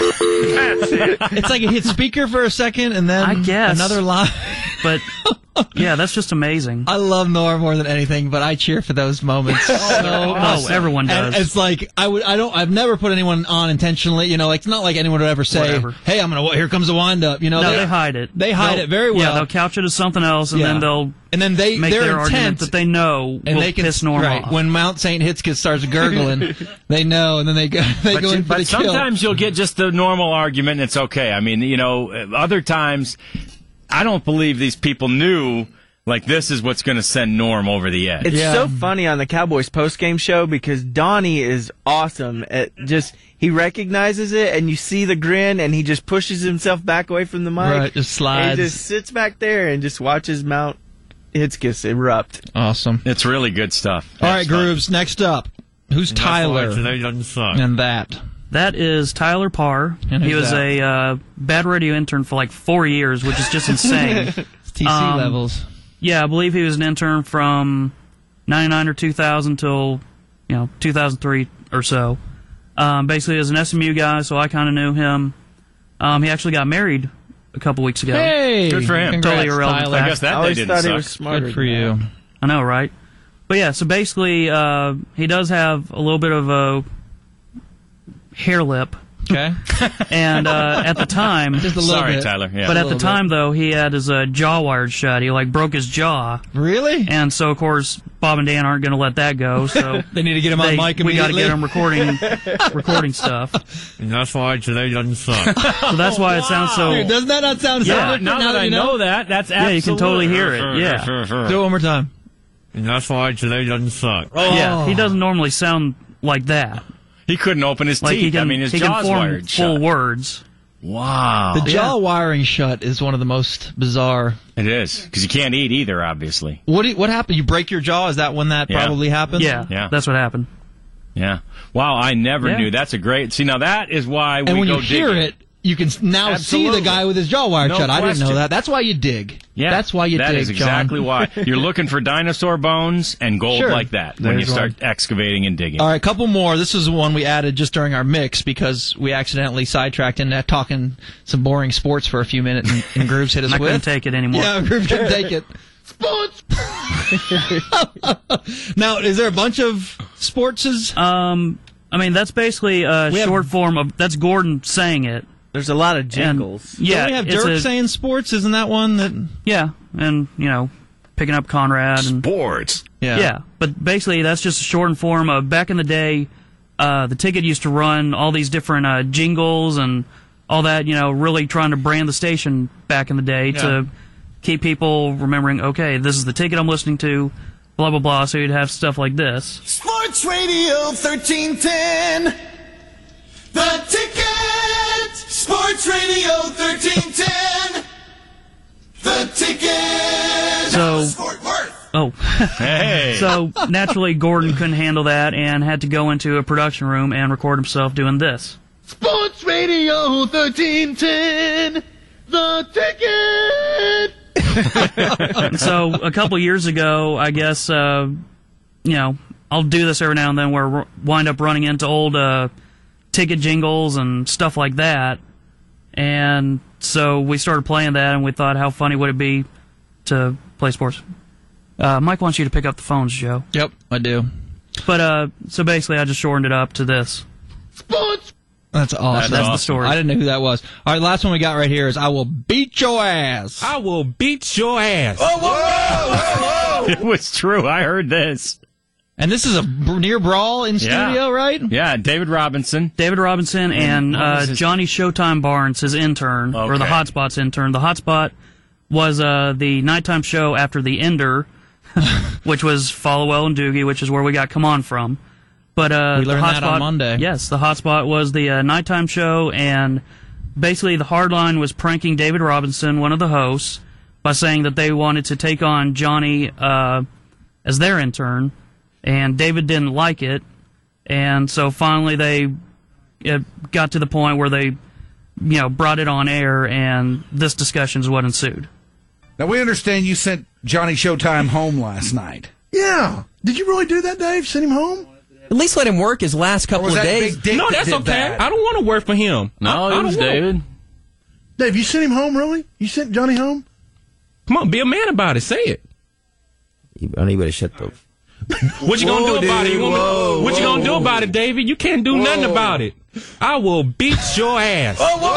Speaker 14: That's it.
Speaker 3: It's like it hit speaker for a second and then
Speaker 5: I guess.
Speaker 3: another line.
Speaker 5: But yeah, that's just amazing.
Speaker 3: I love Norm more than anything, but I cheer for those moments.
Speaker 5: Everyone does.
Speaker 3: And it's like I've never put anyone on intentionally. It's not like anyone would ever say,
Speaker 5: Whatever.
Speaker 3: "Hey, here comes a wind up."
Speaker 5: No, they hide it.
Speaker 3: They hide it very well.
Speaker 5: Yeah, they'll couch it as something else, and then they'll
Speaker 3: they
Speaker 5: make their argument that they know
Speaker 3: and
Speaker 5: will
Speaker 3: they can,
Speaker 5: piss Norm off.
Speaker 3: When Mount St. Hitskis starts gurgling, they know, and then they go in for the
Speaker 1: But
Speaker 3: kill.
Speaker 1: sometimes you'll get just the normal argument, and it's okay. I mean, other times, I don't believe these people knew. Like, this is what's going to send Norm over the edge.
Speaker 4: It's so funny on the Cowboys postgame show because Donnie is awesome at he recognizes it, and you see the grin, and he just pushes himself back away from the mic.
Speaker 3: Right, just slides.
Speaker 4: He just sits back there and just watches Mount Hitskis erupt.
Speaker 3: Awesome.
Speaker 1: It's really good stuff.
Speaker 3: All right, Grooves, next up. Who's Tyler? And that.
Speaker 5: That is Tyler Parr.
Speaker 3: And
Speaker 5: he
Speaker 3: who's
Speaker 5: was a bad radio intern for like 4 years, which is just insane.
Speaker 3: TC levels.
Speaker 5: Yeah, I believe he was an intern from 99 or 2000 till 2003 or so. Basically, as an SMU guy, so I kind of knew him. He actually got married a couple weeks ago.
Speaker 3: Hey,
Speaker 1: good for him.
Speaker 5: Totally irrelevant fact.
Speaker 1: I guess that day didn't suck.
Speaker 4: He was smarter.
Speaker 3: Good for you.
Speaker 5: I know, right? But yeah, so basically, he does have a little bit of a hair lip.
Speaker 3: Okay.
Speaker 5: And at the time,
Speaker 3: just a little
Speaker 1: Sorry,
Speaker 3: bit.
Speaker 1: Tyler. Yeah.
Speaker 5: But at the time, though, he had his jaw wired shut. He broke his jaw.
Speaker 3: Really?
Speaker 5: And so, of course, Bob and Dan aren't going to let that go. So
Speaker 3: they need to get him on mic immediately.
Speaker 5: We got to get him recording stuff.
Speaker 22: And that's why today doesn't suck.
Speaker 5: So that's why it sounds so.
Speaker 3: Dude, doesn't that not sound so different
Speaker 1: now that I know that, that's absolutely.
Speaker 5: Yeah, you can totally hear it. Yeah.
Speaker 3: Do it one more time.
Speaker 22: And that's why today doesn't suck.
Speaker 3: Oh.
Speaker 5: Yeah, he doesn't normally sound like that.
Speaker 1: He couldn't open his teeth. His jaw's wired shut.
Speaker 5: Full words.
Speaker 1: Wow.
Speaker 3: The jaw wiring shut is one of the most bizarre.
Speaker 1: It is, because you can't eat either, obviously.
Speaker 3: What happened? You break your jaw? Is that when that probably happens?
Speaker 5: Yeah, that's what happened.
Speaker 1: Yeah. Wow, I never knew. That's a great... See, now that is why we go
Speaker 3: And when you
Speaker 1: digging.
Speaker 3: hear it, you can now see the guy with his jaw wired shut. I didn't know that. That's why you dig.
Speaker 1: Yeah,
Speaker 3: that's why you dig,
Speaker 1: That is exactly
Speaker 3: John.
Speaker 1: why. You're looking for dinosaur bones and gold like that when you start excavating and digging.
Speaker 3: All right, a couple more. This is one we added just during our mix because we accidentally sidetracked into talking some boring sports for a few minutes, and Grooves hit us
Speaker 5: I
Speaker 3: with.
Speaker 5: couldn't take it anymore.
Speaker 3: Yeah, Grooves couldn't take it. Sports! Now, is there a bunch of sportses?
Speaker 5: I mean, that's basically a short form of... That's Gordon saying it.
Speaker 4: There's a lot of jingles.
Speaker 5: Yeah,
Speaker 3: Don't we have Dirk saying sports? Isn't that one that...
Speaker 5: Yeah, and, picking up Conrad. And,
Speaker 22: sports.
Speaker 5: Yeah, but basically that's just a shortened form of back in the day, the ticket used to run all these different jingles and all that, really trying to brand the station back in the day to keep people remembering, okay, this is the ticket I'm listening to, blah, blah, blah, so you'd have stuff like this.
Speaker 20: Sports Radio 1310. The Ticket. Sports Radio 1310. The Ticket.
Speaker 5: So,
Speaker 20: Fort Worth.
Speaker 5: oh.
Speaker 1: Hey.
Speaker 5: So, naturally, Gordon couldn't handle that and had to go into a production room and record himself doing this.
Speaker 20: Sports Radio 1310. The Ticket.
Speaker 5: So, a couple years ago, I guess, I'll do this every now and then where we wind up running into old ticket jingles and stuff like that. And so we started playing that, and we thought, how funny would it be to play sports? Mike wants you to pick up the phones, Joe.
Speaker 3: Yep, I do.
Speaker 5: But so basically, I just shortened it up to this.
Speaker 20: Sports.
Speaker 3: That's awesome.
Speaker 5: That's the story.
Speaker 3: I didn't know who that was. All right, last one we got right here is I will beat your ass.
Speaker 7: I will beat your ass.
Speaker 20: Whoa, whoa, whoa, whoa.
Speaker 1: It was true. I heard this.
Speaker 3: And this is a near brawl in studio, right?
Speaker 1: Yeah, David Robinson.
Speaker 5: David Robinson and Johnny Showtime Barnes, his intern, or the Hotspots intern. The Hotspot was the nighttime show after The Ender, which was Followell and Doogie, which is where we got Come On from. But
Speaker 3: we learned that on Monday.
Speaker 5: Yes, the Hotspot was the nighttime show, and basically the Hardline was pranking David Robinson, one of the hosts, by saying that they wanted to take on Johnny as their intern, and David didn't like it, and so finally it got to the point where they, brought it on air, and this discussion is what ensued.
Speaker 16: Now, we understand you sent Johnny Showtime home last night.
Speaker 20: Yeah. Did you really do that, Dave? Send him home?
Speaker 17: At least let him work his last couple of days.
Speaker 7: No, that's okay.
Speaker 17: That.
Speaker 7: I don't want to work for him.
Speaker 1: No, it was David.
Speaker 20: Dave, you sent him home, really? You sent Johnny home?
Speaker 7: Come on, be a man about it. Say it.
Speaker 17: You better shut the...
Speaker 7: What you gonna do about it? What you gonna do about it, David? You can't do nothing about it. I will beat your ass.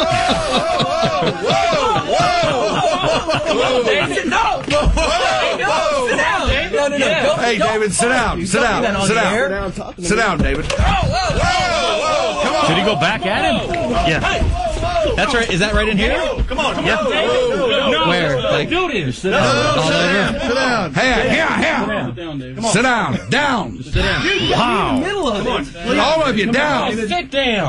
Speaker 20: David, no! Sit down, David. No.
Speaker 16: Hey, David, sit down. Sit down. Sit down, David.
Speaker 1: Come on. Did he go back at him?
Speaker 5: Yeah.
Speaker 3: That's right. Is that right in here?
Speaker 20: Come on.
Speaker 5: Yeah.
Speaker 20: No.
Speaker 3: Where?
Speaker 7: Like, do this.
Speaker 20: Sit down.
Speaker 16: Here. Sit down. Down.
Speaker 20: Sit down. Dude,
Speaker 1: wow.
Speaker 20: in the middle of it.
Speaker 16: All of you, down.
Speaker 7: Sit down.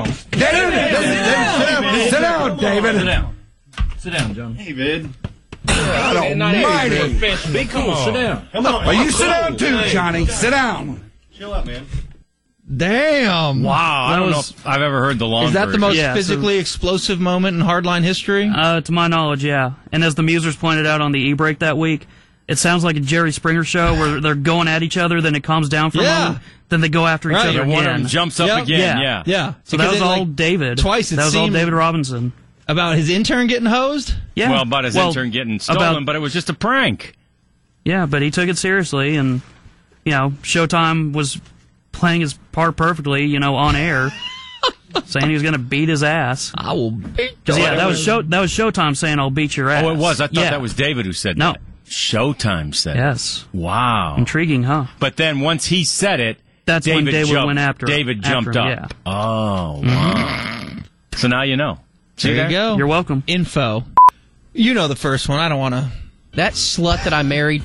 Speaker 16: Sit down, David.
Speaker 15: Sit down, John.
Speaker 20: Hey, Vid.
Speaker 16: God almighty.
Speaker 7: Be cool. Sit down.
Speaker 20: Come on.
Speaker 16: Well, you sit down too, Johnny. Sit down.
Speaker 20: Chill out, man.
Speaker 3: Damn.
Speaker 1: Wow. I don't know if I've ever heard the long
Speaker 3: Is that the
Speaker 1: version.
Speaker 3: most physically explosive moment in Hardline history?
Speaker 5: To my knowledge, yeah. And as the Musers pointed out on the e-break that week, it sounds like a Jerry Springer show where they're going at each other, then it calms down for a moment, then they go after each other again.
Speaker 1: One of them jumps up again,
Speaker 3: Yeah.
Speaker 5: So that was all David.
Speaker 3: Twice
Speaker 5: that was all David Robinson.
Speaker 3: About his intern getting hosed?
Speaker 5: Yeah.
Speaker 1: Well, about his intern getting stolen, but it was just a prank.
Speaker 5: Yeah, but he took it seriously, and, Showtime was playing his part perfectly, on air, saying he was going to beat his ass.
Speaker 3: I will beat your
Speaker 5: ass. That was Showtime saying, I'll beat your ass.
Speaker 1: Oh, it was? I thought that was David who said that. Showtime said it.
Speaker 5: Yes.
Speaker 1: Wow.
Speaker 5: Intriguing, huh?
Speaker 1: But then once he said it,
Speaker 5: that's when David went after him.
Speaker 1: David jumped up.
Speaker 5: Yeah.
Speaker 1: Oh, wow. So now you know.
Speaker 3: There you go.
Speaker 5: You're welcome.
Speaker 3: Info. You know the first one. I don't want to...
Speaker 17: That slut that I married.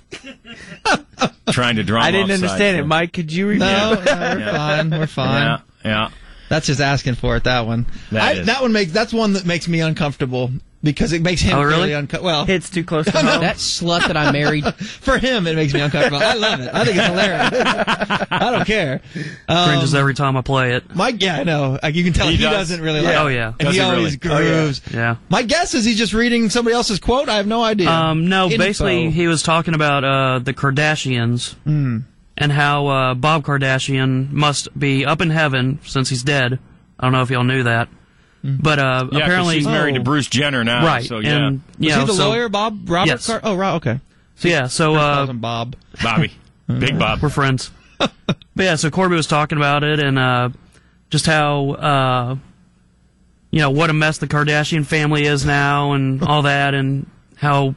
Speaker 1: Trying to draw him
Speaker 4: I didn't
Speaker 1: offside,
Speaker 4: understand it,
Speaker 1: so.
Speaker 4: Mike. Could you repeat
Speaker 3: No, we're fine. We're fine.
Speaker 1: Yeah.
Speaker 3: That's just asking for it, that one. That's one that makes me uncomfortable because it makes him really uncomfortable. Well,
Speaker 4: hits too close to home.
Speaker 17: That slut that I married.
Speaker 3: For him, it makes me uncomfortable. I love it. I think it's hilarious. I don't care.
Speaker 5: Cringes every time I play it.
Speaker 3: Mike, I know. You can tell he doesn't really like it.
Speaker 5: Oh, yeah.
Speaker 3: And he always grooves.
Speaker 5: Yeah.
Speaker 3: My guess is he's just reading somebody else's quote. I have no idea.
Speaker 5: No, basically, he was talking about the Kardashians and how Bob Kardashian must be up in heaven since he's dead. I don't know if y'all knew that. But apparently
Speaker 1: she's married to Bruce Jenner now.
Speaker 5: Right.
Speaker 1: So, yeah.
Speaker 5: And,
Speaker 3: was he the lawyer, Bob? Robert?
Speaker 5: Yes.
Speaker 3: Okay.
Speaker 5: So, yeah, so...
Speaker 3: calls him Bob.
Speaker 1: Bobby. Big Bob.
Speaker 5: We're friends. But, yeah, so Corby was talking about it and just how, what a mess the Kardashian family is now and all that, and how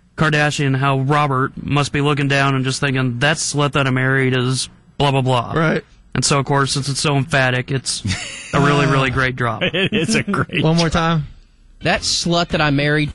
Speaker 5: Robert must be looking down and just thinking, that slut that I married is blah, blah, blah.
Speaker 3: Right.
Speaker 5: And so, of course, since it's so emphatic, it's a really, really great drop.
Speaker 1: It's a great
Speaker 3: One more time.
Speaker 17: That slut that I married.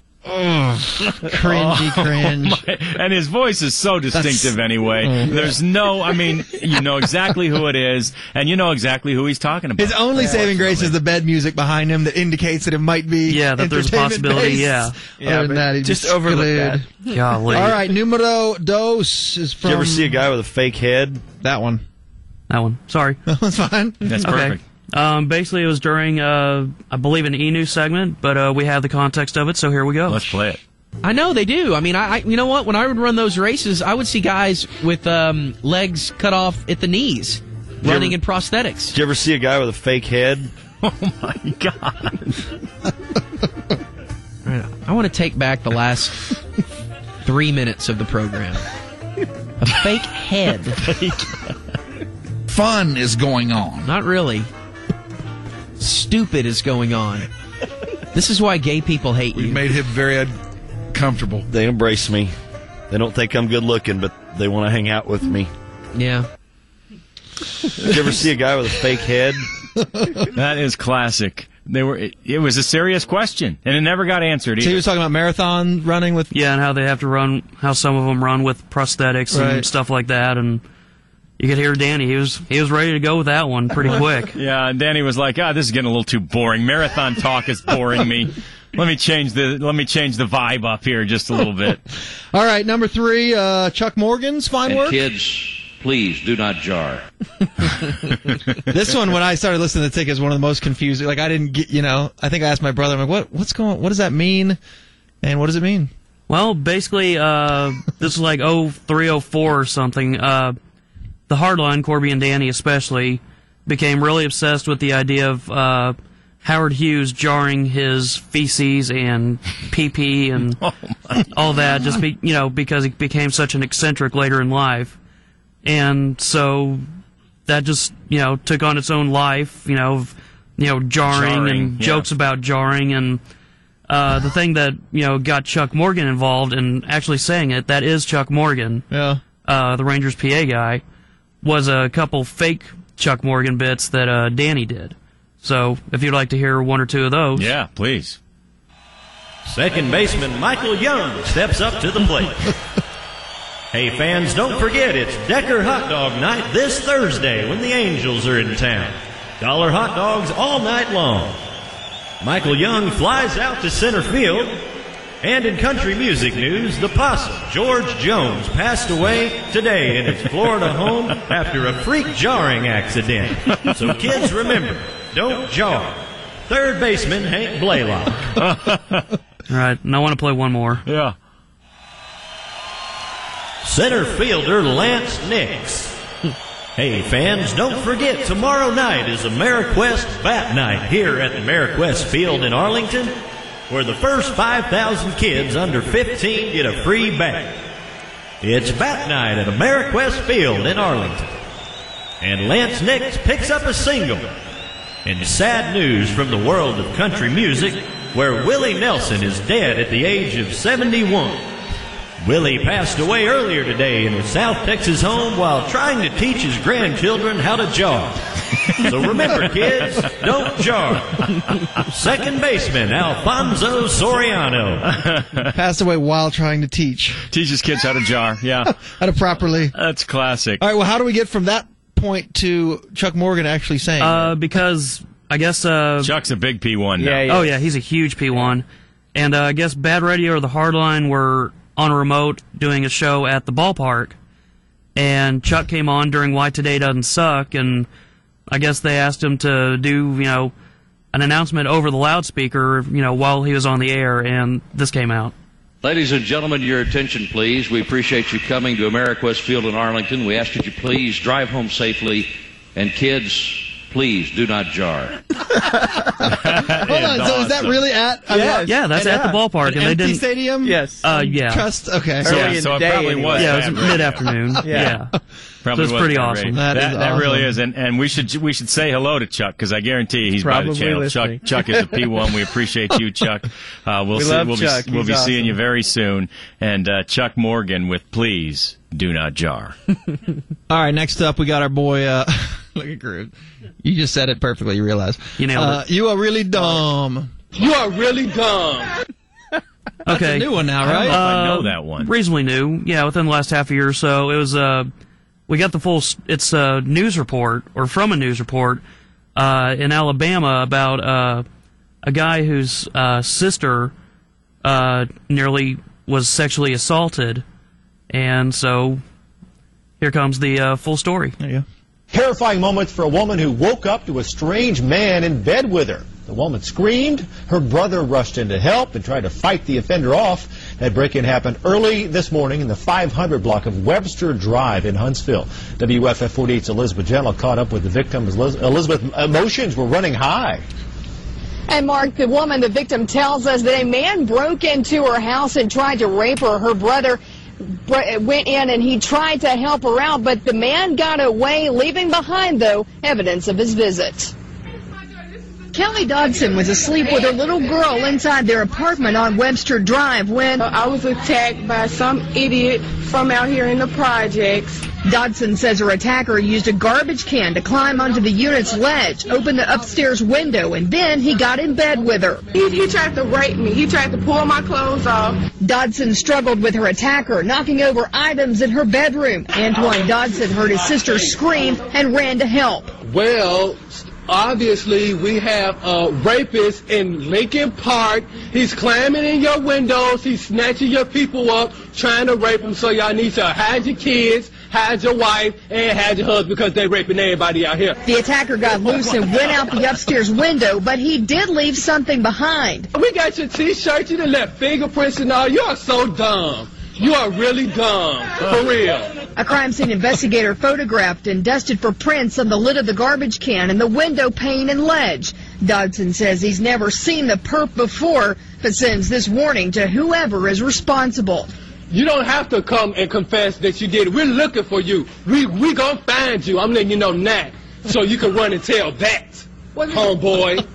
Speaker 3: Cringy cringe.
Speaker 1: And his voice is so distinctive anyway. There's no, you know exactly who it is, and you know exactly who he's talking about.
Speaker 3: His only saving grace is the bed music behind him that indicates that it might be
Speaker 5: that there's a possibility,
Speaker 3: Other than that, he
Speaker 4: just overlook that.
Speaker 5: Golly.
Speaker 3: All right, numero dos is from...
Speaker 22: Did you ever see a guy with a fake head?
Speaker 3: That one.
Speaker 5: Sorry.
Speaker 3: That one's fine.
Speaker 1: That's perfect.
Speaker 5: Basically, it was during, I believe, an E-News segment, but we have the context of it, so here we go.
Speaker 1: Let's play it.
Speaker 17: I know they do. I you know what? When I would run those races, I would see guys with legs cut off at the knees, running in prosthetics.
Speaker 22: Did you ever see a guy with a fake head?
Speaker 1: Oh, my God.
Speaker 17: Right, I want to take back the last 3 minutes of the program. A fake head.
Speaker 16: Fun is going on.
Speaker 17: Not really. Stupid is going on. This is why gay people hate you.
Speaker 16: We made him very uncomfortable.
Speaker 22: They embrace me. They don't think I'm good looking, but they want to hang out with me.
Speaker 17: Yeah.
Speaker 22: Did you ever see a guy with a fake head?
Speaker 1: That is classic. It was a serious question, and it never got answered either.
Speaker 3: So he was talking about marathon running with...
Speaker 5: Yeah, and how they have to run, how some of them run with prosthetics and stuff like that, and you could hear Danny. He was ready to go with that one pretty quick.
Speaker 1: Yeah, and Danny was like, this is getting a little too boring. Marathon talk is boring me. Let me change the vibe up here just a little bit.
Speaker 3: All right, number 3, Chuck Morgan's fine work.
Speaker 9: Kids, please do not jar.
Speaker 3: This one, when I started listening to the ticket, is one of the most confusing. Like, I didn't get, I think I asked my brother, I'm like, what does that mean? And what does it mean?
Speaker 5: Well, basically, this is like 03, 04 or something. The Hardline, Corby and Danny especially, became really obsessed with the idea of Howard Hughes jarring his feces and pee-pee and all that, just because he became such an eccentric later in life. And so that just, took on its own life, jarring and jokes about jarring. And the thing that, got Chuck Morgan involved in actually saying it, that is Chuck Morgan, the Rangers PA guy, was a couple fake Chuck Morgan bits that Danny did. So if you'd like to hear one or two of those.
Speaker 1: Yeah, please.
Speaker 10: Second baseman Michael Young steps up to the plate. Hey fans, don't forget it's Decker Hot Dog Night this Thursday when the Angels are in town. $1 hot dogs all night long. Michael Young flies out to center field. And in country music news, the possum, George Jones, passed away today in his Florida home after a freak jarring accident. So kids, remember, don't jar. Third baseman Hank Blaylock.
Speaker 5: All right, and I want to play one more.
Speaker 1: Yeah.
Speaker 10: Center fielder Lance Nix. Hey fans, don't forget tomorrow night is AmeriQuest Bat Night here at the AmeriQuest Field in Arlington, where the first 5,000 kids under 15 get a free bat. It's Bat Night at AmeriQuest Field in Arlington. And Lance Nix picks up a single. And sad news from the world of country music, where Willie Nelson is dead at the age of 71. Willie passed away earlier today in his South Texas home while trying to teach his grandchildren how to jar. So remember, kids, don't jar. Second baseman Alfonso Soriano.
Speaker 3: Passed away while trying to teach.
Speaker 1: Teaches kids how to jar, yeah.
Speaker 3: How to properly.
Speaker 1: That's classic.
Speaker 3: All right, well, how do we get from that point to Chuck Morgan actually saying that?
Speaker 5: Because I guess...
Speaker 1: Chuck's a big P1 now.
Speaker 5: Yeah, he's a huge P1. And I guess Bad Radio or the Hardline were on a remote doing a show at the ballpark, and Chuck came on during Why Today Doesn't Suck, and I guess they asked him to do, an announcement over the loudspeaker, while he was on the air, and this came out.
Speaker 9: Ladies and gentlemen, your attention, please. We appreciate you coming to AmeriQuest Field in Arlington. We ask that you please drive home safely, and kids, please do not jar.
Speaker 3: Hold on, so is that really at?
Speaker 5: Yeah, that's at the ballpark. And they didn't.
Speaker 3: Stadium?
Speaker 4: Yes.
Speaker 5: Yeah.
Speaker 3: Trust. Okay.
Speaker 1: So it probably was.
Speaker 5: Yeah, it was mid-afternoon. Yeah.
Speaker 1: Probably
Speaker 5: so it's pretty awesome.
Speaker 1: That really is, and we should say hello to Chuck, because I guarantee he's
Speaker 4: probably
Speaker 1: by the channel.
Speaker 4: Listening.
Speaker 1: Chuck is a P1. We appreciate you, Chuck. We'll be seeing you very soon. And Chuck Morgan with Please Do Not Jar.
Speaker 3: All right, next up we got our boy. Look at Groot. You just said it perfectly. You realize
Speaker 5: you nailed it.
Speaker 3: You are really dumb.
Speaker 7: You are really dumb.
Speaker 3: That's a new one now, right?
Speaker 1: I don't know if I know that one.
Speaker 5: Reasonably new, yeah. Within the last half a year or so, it was. We got the full. It's a news report, or from a news report, in Alabama about a guy whose sister nearly was sexually assaulted, and so here comes the full story.
Speaker 3: There you go.
Speaker 23: Terrifying moments for a woman who woke up to a strange man in bed with her. The woman screamed. Her brother rushed in to help and tried to fight the offender off. That break-in happened early this morning in the 500 block of Webster Drive in Huntsville. WFF 48's Elizabeth Gentle caught up with the victim. Elizabeth, emotions were running high.
Speaker 6: And Mark, the woman, the victim, tells us that a man broke into her house and tried to rape her. Her brother went in and he tried to help her out, but the man got away, leaving behind, though, evidence of his visit. Kelly Dodson was asleep with her little girl inside their apartment on Webster Drive when
Speaker 12: I was attacked by some idiot from out here in the projects.
Speaker 6: Dodson says her attacker used a garbage can to climb onto the unit's ledge, open the upstairs window, and then he got in bed with her.
Speaker 12: He tried to rape me. He tried to pull my clothes off.
Speaker 6: Dodson struggled with her attacker, knocking over items in her bedroom. Antoine Dodson heard his sister scream and ran to help.
Speaker 13: Well, obviously, we have a rapist in Lincoln Park. He's climbing in your windows. He's snatching your people up, trying to rape them. So y'all need to hide your kids, hide your wife, and hide your husband because they're raping everybody out here.
Speaker 6: The attacker got loose and went out the upstairs window, but he did leave something behind.
Speaker 13: We got your T-shirt. You done left fingerprints and all. You are so dumb. You are really dumb, for real.
Speaker 6: A crime scene investigator photographed and dusted for prints on the lid of the garbage can and the window pane and ledge. Dodson says he's never seen the perp before, but sends this warning to whoever is responsible.
Speaker 13: You don't have to come and confess that you did it. We're looking for you. We gonna find you. I'm letting you know now, so you can run and tell that, homeboy.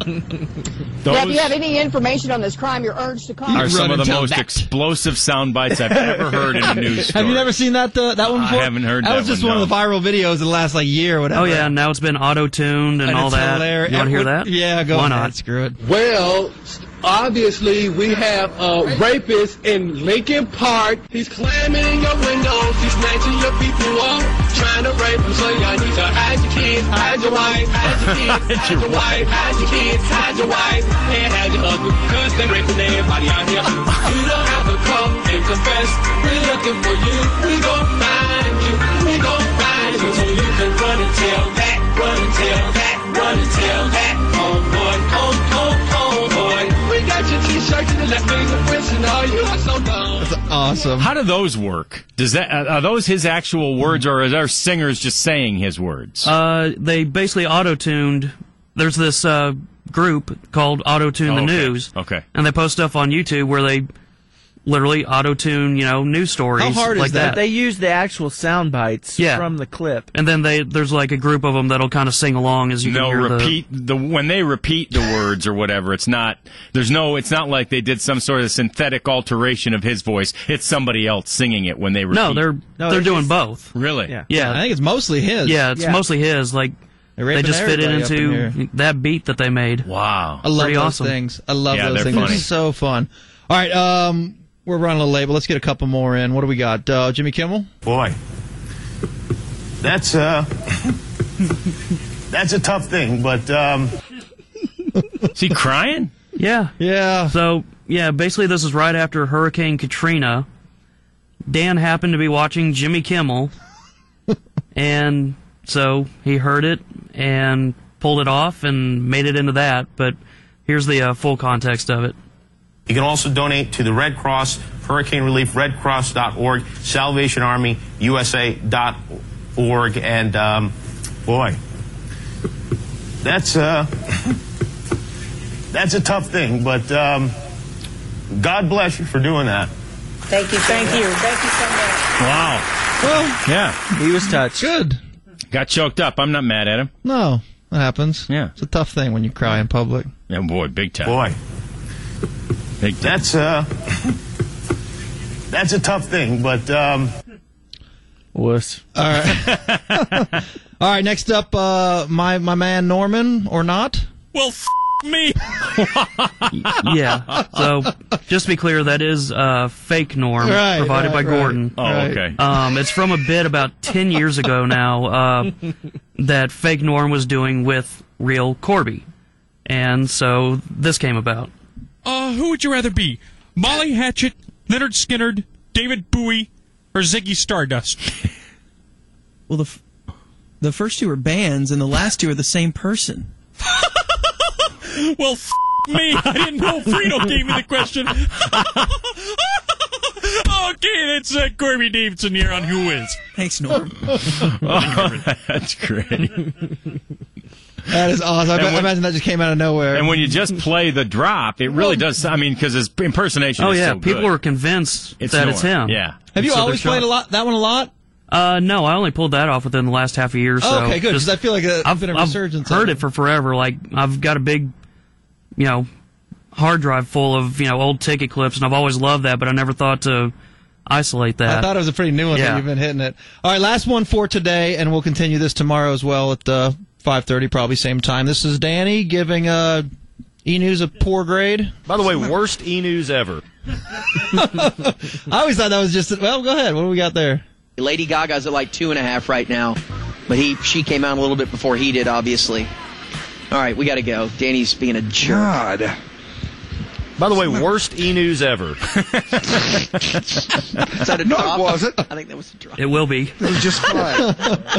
Speaker 6: Now, if you have any information on this crime, you're urged to call.
Speaker 1: Are some of the most explosive sound bites I've ever heard in a news story.
Speaker 3: Have you never seen that one before?
Speaker 1: I haven't heard that.
Speaker 3: That was just one of the viral videos in the last year or whatever.
Speaker 5: Oh yeah, now it's been auto-tuned and all that.
Speaker 3: Hilarious.
Speaker 5: You want to hear that?
Speaker 3: Yeah, go
Speaker 5: Why
Speaker 3: ahead.
Speaker 5: not?
Speaker 3: Screw it.
Speaker 13: Well, obviously, we have a rapist in Lincoln Park. He's climbing in your windows. He's snatching your people up, trying to rape them. So y'all need to hide your kids, hide your wife, hide your kids, hide your wife, hide your kids, hide your wife, and hide your husband, because they're raping everybody out here. You don't have to come and confess. We're looking for you. We gon' find you. We gon' find you. So you can run and tell that, run and tell that, run and tell that. Oh boy, oh boy. We got your T-shirts and the left fingerprints and all. You are so dumb.
Speaker 3: That's awesome.
Speaker 1: How do those work? Does that are those his actual words, or are there singers just saying his words?
Speaker 5: They basically auto-tuned. There's this group called Auto-Tune the News.
Speaker 1: Okay.
Speaker 5: And they post stuff on YouTube where they literally auto-tune, news stories.
Speaker 4: How hard
Speaker 5: like
Speaker 4: is that? They use the actual sound bites from the clip.
Speaker 5: And then there's like a group of them that'll kind of sing along as you can hear
Speaker 1: when they repeat the words or whatever. It's not like they did some sort of synthetic alteration of his voice. It's somebody else singing it when they repeat.
Speaker 5: No, they're doing both.
Speaker 1: Really?
Speaker 5: Yeah.
Speaker 3: I think it's mostly his.
Speaker 5: Yeah, it's mostly his. Like they just fit it into that beat that they made.
Speaker 1: Wow.
Speaker 3: I love
Speaker 5: Pretty
Speaker 3: those
Speaker 5: awesome.
Speaker 3: things. I love those
Speaker 1: they're
Speaker 3: things.
Speaker 1: funny.
Speaker 3: It's so fun. All right, we're running a little late, but let's get a couple more in. What do we got? Jimmy Kimmel?
Speaker 24: Boy, that's a tough thing, but
Speaker 1: is he crying?
Speaker 5: Yeah.
Speaker 3: Yeah.
Speaker 5: So, basically this is right after Hurricane Katrina. Dan happened to be watching Jimmy Kimmel, and so he heard it and pulled it off and made it into that, but here's the full context of it.
Speaker 24: you can also donate to the Red Cross, Hurricane Relief, redcross.org, Salvation Army, USA.org, and boy, that's a tough thing, but God bless you for doing that.
Speaker 6: Thank you. Thank you. Thank you so much.
Speaker 1: Wow.
Speaker 3: Well,
Speaker 1: yeah.
Speaker 4: He was touched.
Speaker 3: Good.
Speaker 1: Got choked up. I'm not mad at him.
Speaker 3: No, that happens.
Speaker 1: Yeah.
Speaker 3: It's a tough thing when you cry in public.
Speaker 1: Yeah, boy, big time.
Speaker 24: Boy.
Speaker 1: Big time.
Speaker 24: That's a tough thing, but
Speaker 4: wuss.
Speaker 3: All right. All right, next up, my man Norman, or not?
Speaker 7: Well, me.
Speaker 5: Yeah. So, just to be clear, that is fake Norm provided by Gordon.
Speaker 1: Oh, okay.
Speaker 5: It's from a bit about 10 years ago now that fake Norm was doing with real Corby. And so this came about.
Speaker 7: Who would you rather be? Molly Hatchet, Leonard Skinner, David Bowie, or Ziggy Stardust?
Speaker 25: Well, the first two are bands, and the last two are the same person.
Speaker 7: Well, me. I didn't know Frito gave me the question. Okay, that's Corby Davidson here on Who Is.
Speaker 25: Thanks, Norm.
Speaker 1: Oh, that's great.
Speaker 3: That is awesome. I imagine that just came out of nowhere.
Speaker 1: And when you just play the drop, it really does. I mean, because his impersonation is so good.
Speaker 5: People were convinced that it's him.
Speaker 1: Yeah.
Speaker 3: Have you always played that one a lot?
Speaker 5: No, I only pulled that off within the last half a year or so.
Speaker 3: Oh, okay, good, because I feel like I've been a resurgence.
Speaker 5: I've heard it for forever. Like, I've got a big, hard drive full of, old ticket clips, and I've always loved that, but I never thought to isolate that.
Speaker 3: I thought it was a pretty new one that you've been hitting it. All right, last one for today, and we'll continue this tomorrow as well at 5:30, probably same time. This is Danny giving E-News a poor grade.
Speaker 22: By the way, worst E-News ever.
Speaker 3: I always thought that was just... Well, go ahead. What do we got there?
Speaker 2: Lady Gaga's at like 2.5 right now, but she came out a little bit before he did, obviously. All right, we got to go. Danny's being a jerk.
Speaker 16: God.
Speaker 22: By the way, worst E-News ever.
Speaker 2: Is that a drop?
Speaker 16: No, it wasn't.
Speaker 2: I think that was a drop.
Speaker 5: It will be.
Speaker 16: It was just fine.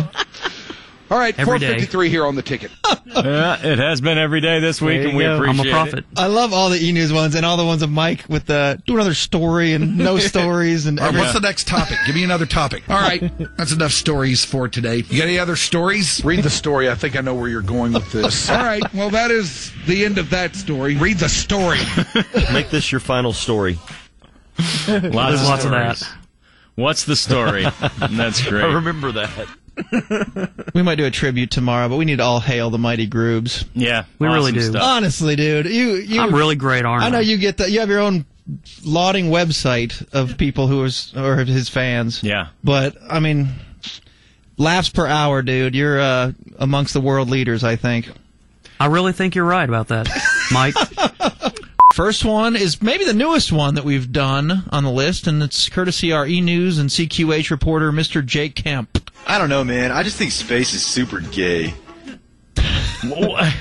Speaker 16: All right, 4:53 here on the ticket.
Speaker 1: Yeah, it has been every day this week, and we appreciate
Speaker 5: I'm a prophet.
Speaker 1: it.
Speaker 3: I love all the E-News ones and all the ones of Mike with do another story and no stories. And
Speaker 16: what's the next topic? Give me another topic. All right, that's enough stories for today. You got any other stories? Read the story. I think I know where you're going with this. All right, well, that is the end of that story. Read the story.
Speaker 22: Make this your final story.
Speaker 1: Lots of that. What's the story? That's great.
Speaker 22: I remember that.
Speaker 3: We might do a tribute tomorrow, but we need to all hail the mighty Groobs.
Speaker 1: Yeah,
Speaker 5: we really do.
Speaker 1: Stuff.
Speaker 3: Honestly, dude,
Speaker 5: I'm really great, aren't I?
Speaker 3: I know you get that. You have your own lauding website of people who are his fans.
Speaker 1: Yeah,
Speaker 3: but I mean, laughs per hour, dude. You're amongst the world leaders, I think.
Speaker 5: I really think you're right about that, Mike.
Speaker 3: First one is maybe the newest one that we've done on the list, and it's courtesy our E-News and CQH reporter, Mr. Jake Kemp.
Speaker 8: I don't know, man. I just think space is super gay.
Speaker 3: I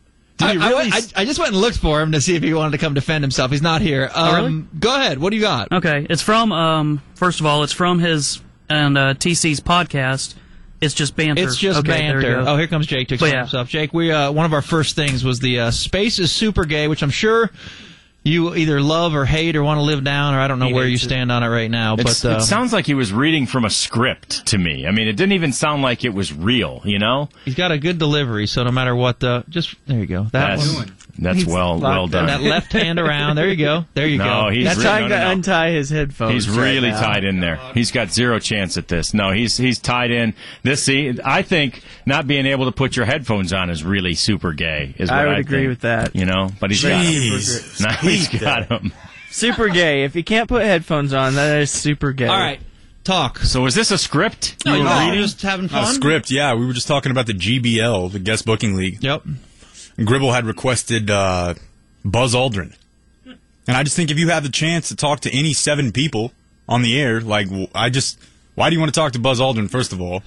Speaker 3: just went and looked for him to see if he wanted to come defend himself. He's not here.
Speaker 5: Really?
Speaker 3: Go ahead. What do you got?
Speaker 5: Okay. It's from, first of all, it's from his and TC's podcast. It's just banter.
Speaker 3: It's just banter. Oh, here comes Jake to explain
Speaker 5: yeah.
Speaker 3: himself. Jake, one of our first things was the space is super gay, which I'm sure you either love or hate or want to live down, or I don't know where you stand on it right now. But
Speaker 1: it sounds like he was reading from a script to me. I mean, it didn't even sound like it was real, you know?
Speaker 3: He's got a good delivery, so no matter what, there you go.
Speaker 1: That's well done.
Speaker 3: That left hand around. There you go. There you go.
Speaker 4: That's trying to untie his headphones.
Speaker 1: He's really tied in there. He's got zero chance at this. No, he's tied in. I think not being able to put your headphones on is really super gay. I
Speaker 4: would agree with that.
Speaker 1: You know, but he's got them. Now he's got them.
Speaker 4: Super gay. If you can't put headphones on, that is super gay.
Speaker 3: All right. Talk.
Speaker 1: So is this a script?
Speaker 3: No, you're just having fun?
Speaker 11: A script, yeah. We were just talking about the GBL, the Guest Booking League.
Speaker 3: Yep.
Speaker 11: Gribble had requested Buzz Aldrin. And I just think if you have the chance to talk to any 7 people on the air, why do you want to talk to Buzz Aldrin, first of all?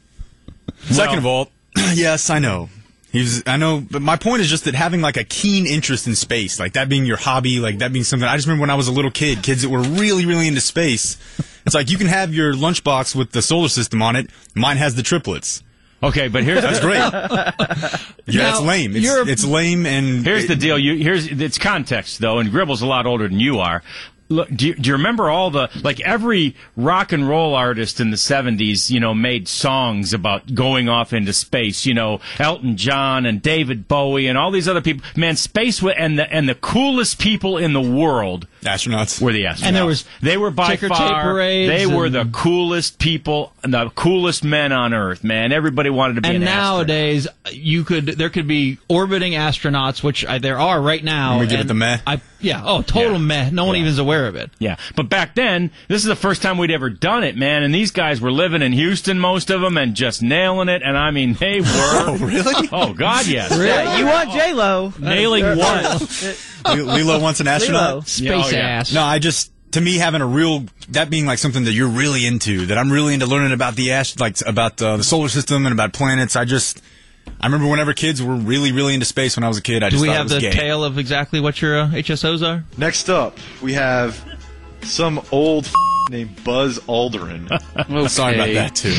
Speaker 11: Second of all, yes, I know. I know, but my point is just that having a keen interest in space, that being your hobby, that being something. I just remember when I was a little kid, kids that were really, really into space. It's you can have your lunchbox with the solar system on it. Mine has the triplets.
Speaker 1: Okay, but
Speaker 11: that's great. Yeah, it's lame. It's lame, and
Speaker 1: here's the deal. It's context though, and Gribble's a lot older than you are. Look, do you remember all every rock and roll artist in the 70s, made songs about going off into space, Elton John and David Bowie and all these other people. Man, space and the coolest people in the world.
Speaker 11: Astronauts.
Speaker 1: Were the astronauts.
Speaker 3: And
Speaker 1: they were by far, they were the coolest people, the coolest men on Earth, man. Everybody wanted to be an astronaut.
Speaker 3: Nowadays, there could be orbiting astronauts, which there are right now.
Speaker 11: And we give it the meh?
Speaker 3: Total meh. No one even is aware of it.
Speaker 1: Yeah, but back then, this is the first time we'd ever done it, man, and these guys were living in Houston, most of them, and just nailing it, and I mean, they were.
Speaker 11: Oh, really?
Speaker 1: Oh, God, yes.
Speaker 4: Really? Yeah, you want J-Lo.
Speaker 5: Nailing what?
Speaker 11: Lilo wants an astronaut?
Speaker 4: Lilo.
Speaker 3: Space ass.
Speaker 11: No, to me, having that being something that you're really into, that I'm really into learning about about the solar system and about planets, I remember whenever kids were really, really into space when I was a kid, I just thought it was gay.
Speaker 3: Do we have the tale of exactly what your HSOs are?
Speaker 8: Next up, we have some old named Buzz Aldrin.
Speaker 11: Okay. Sorry about that, too.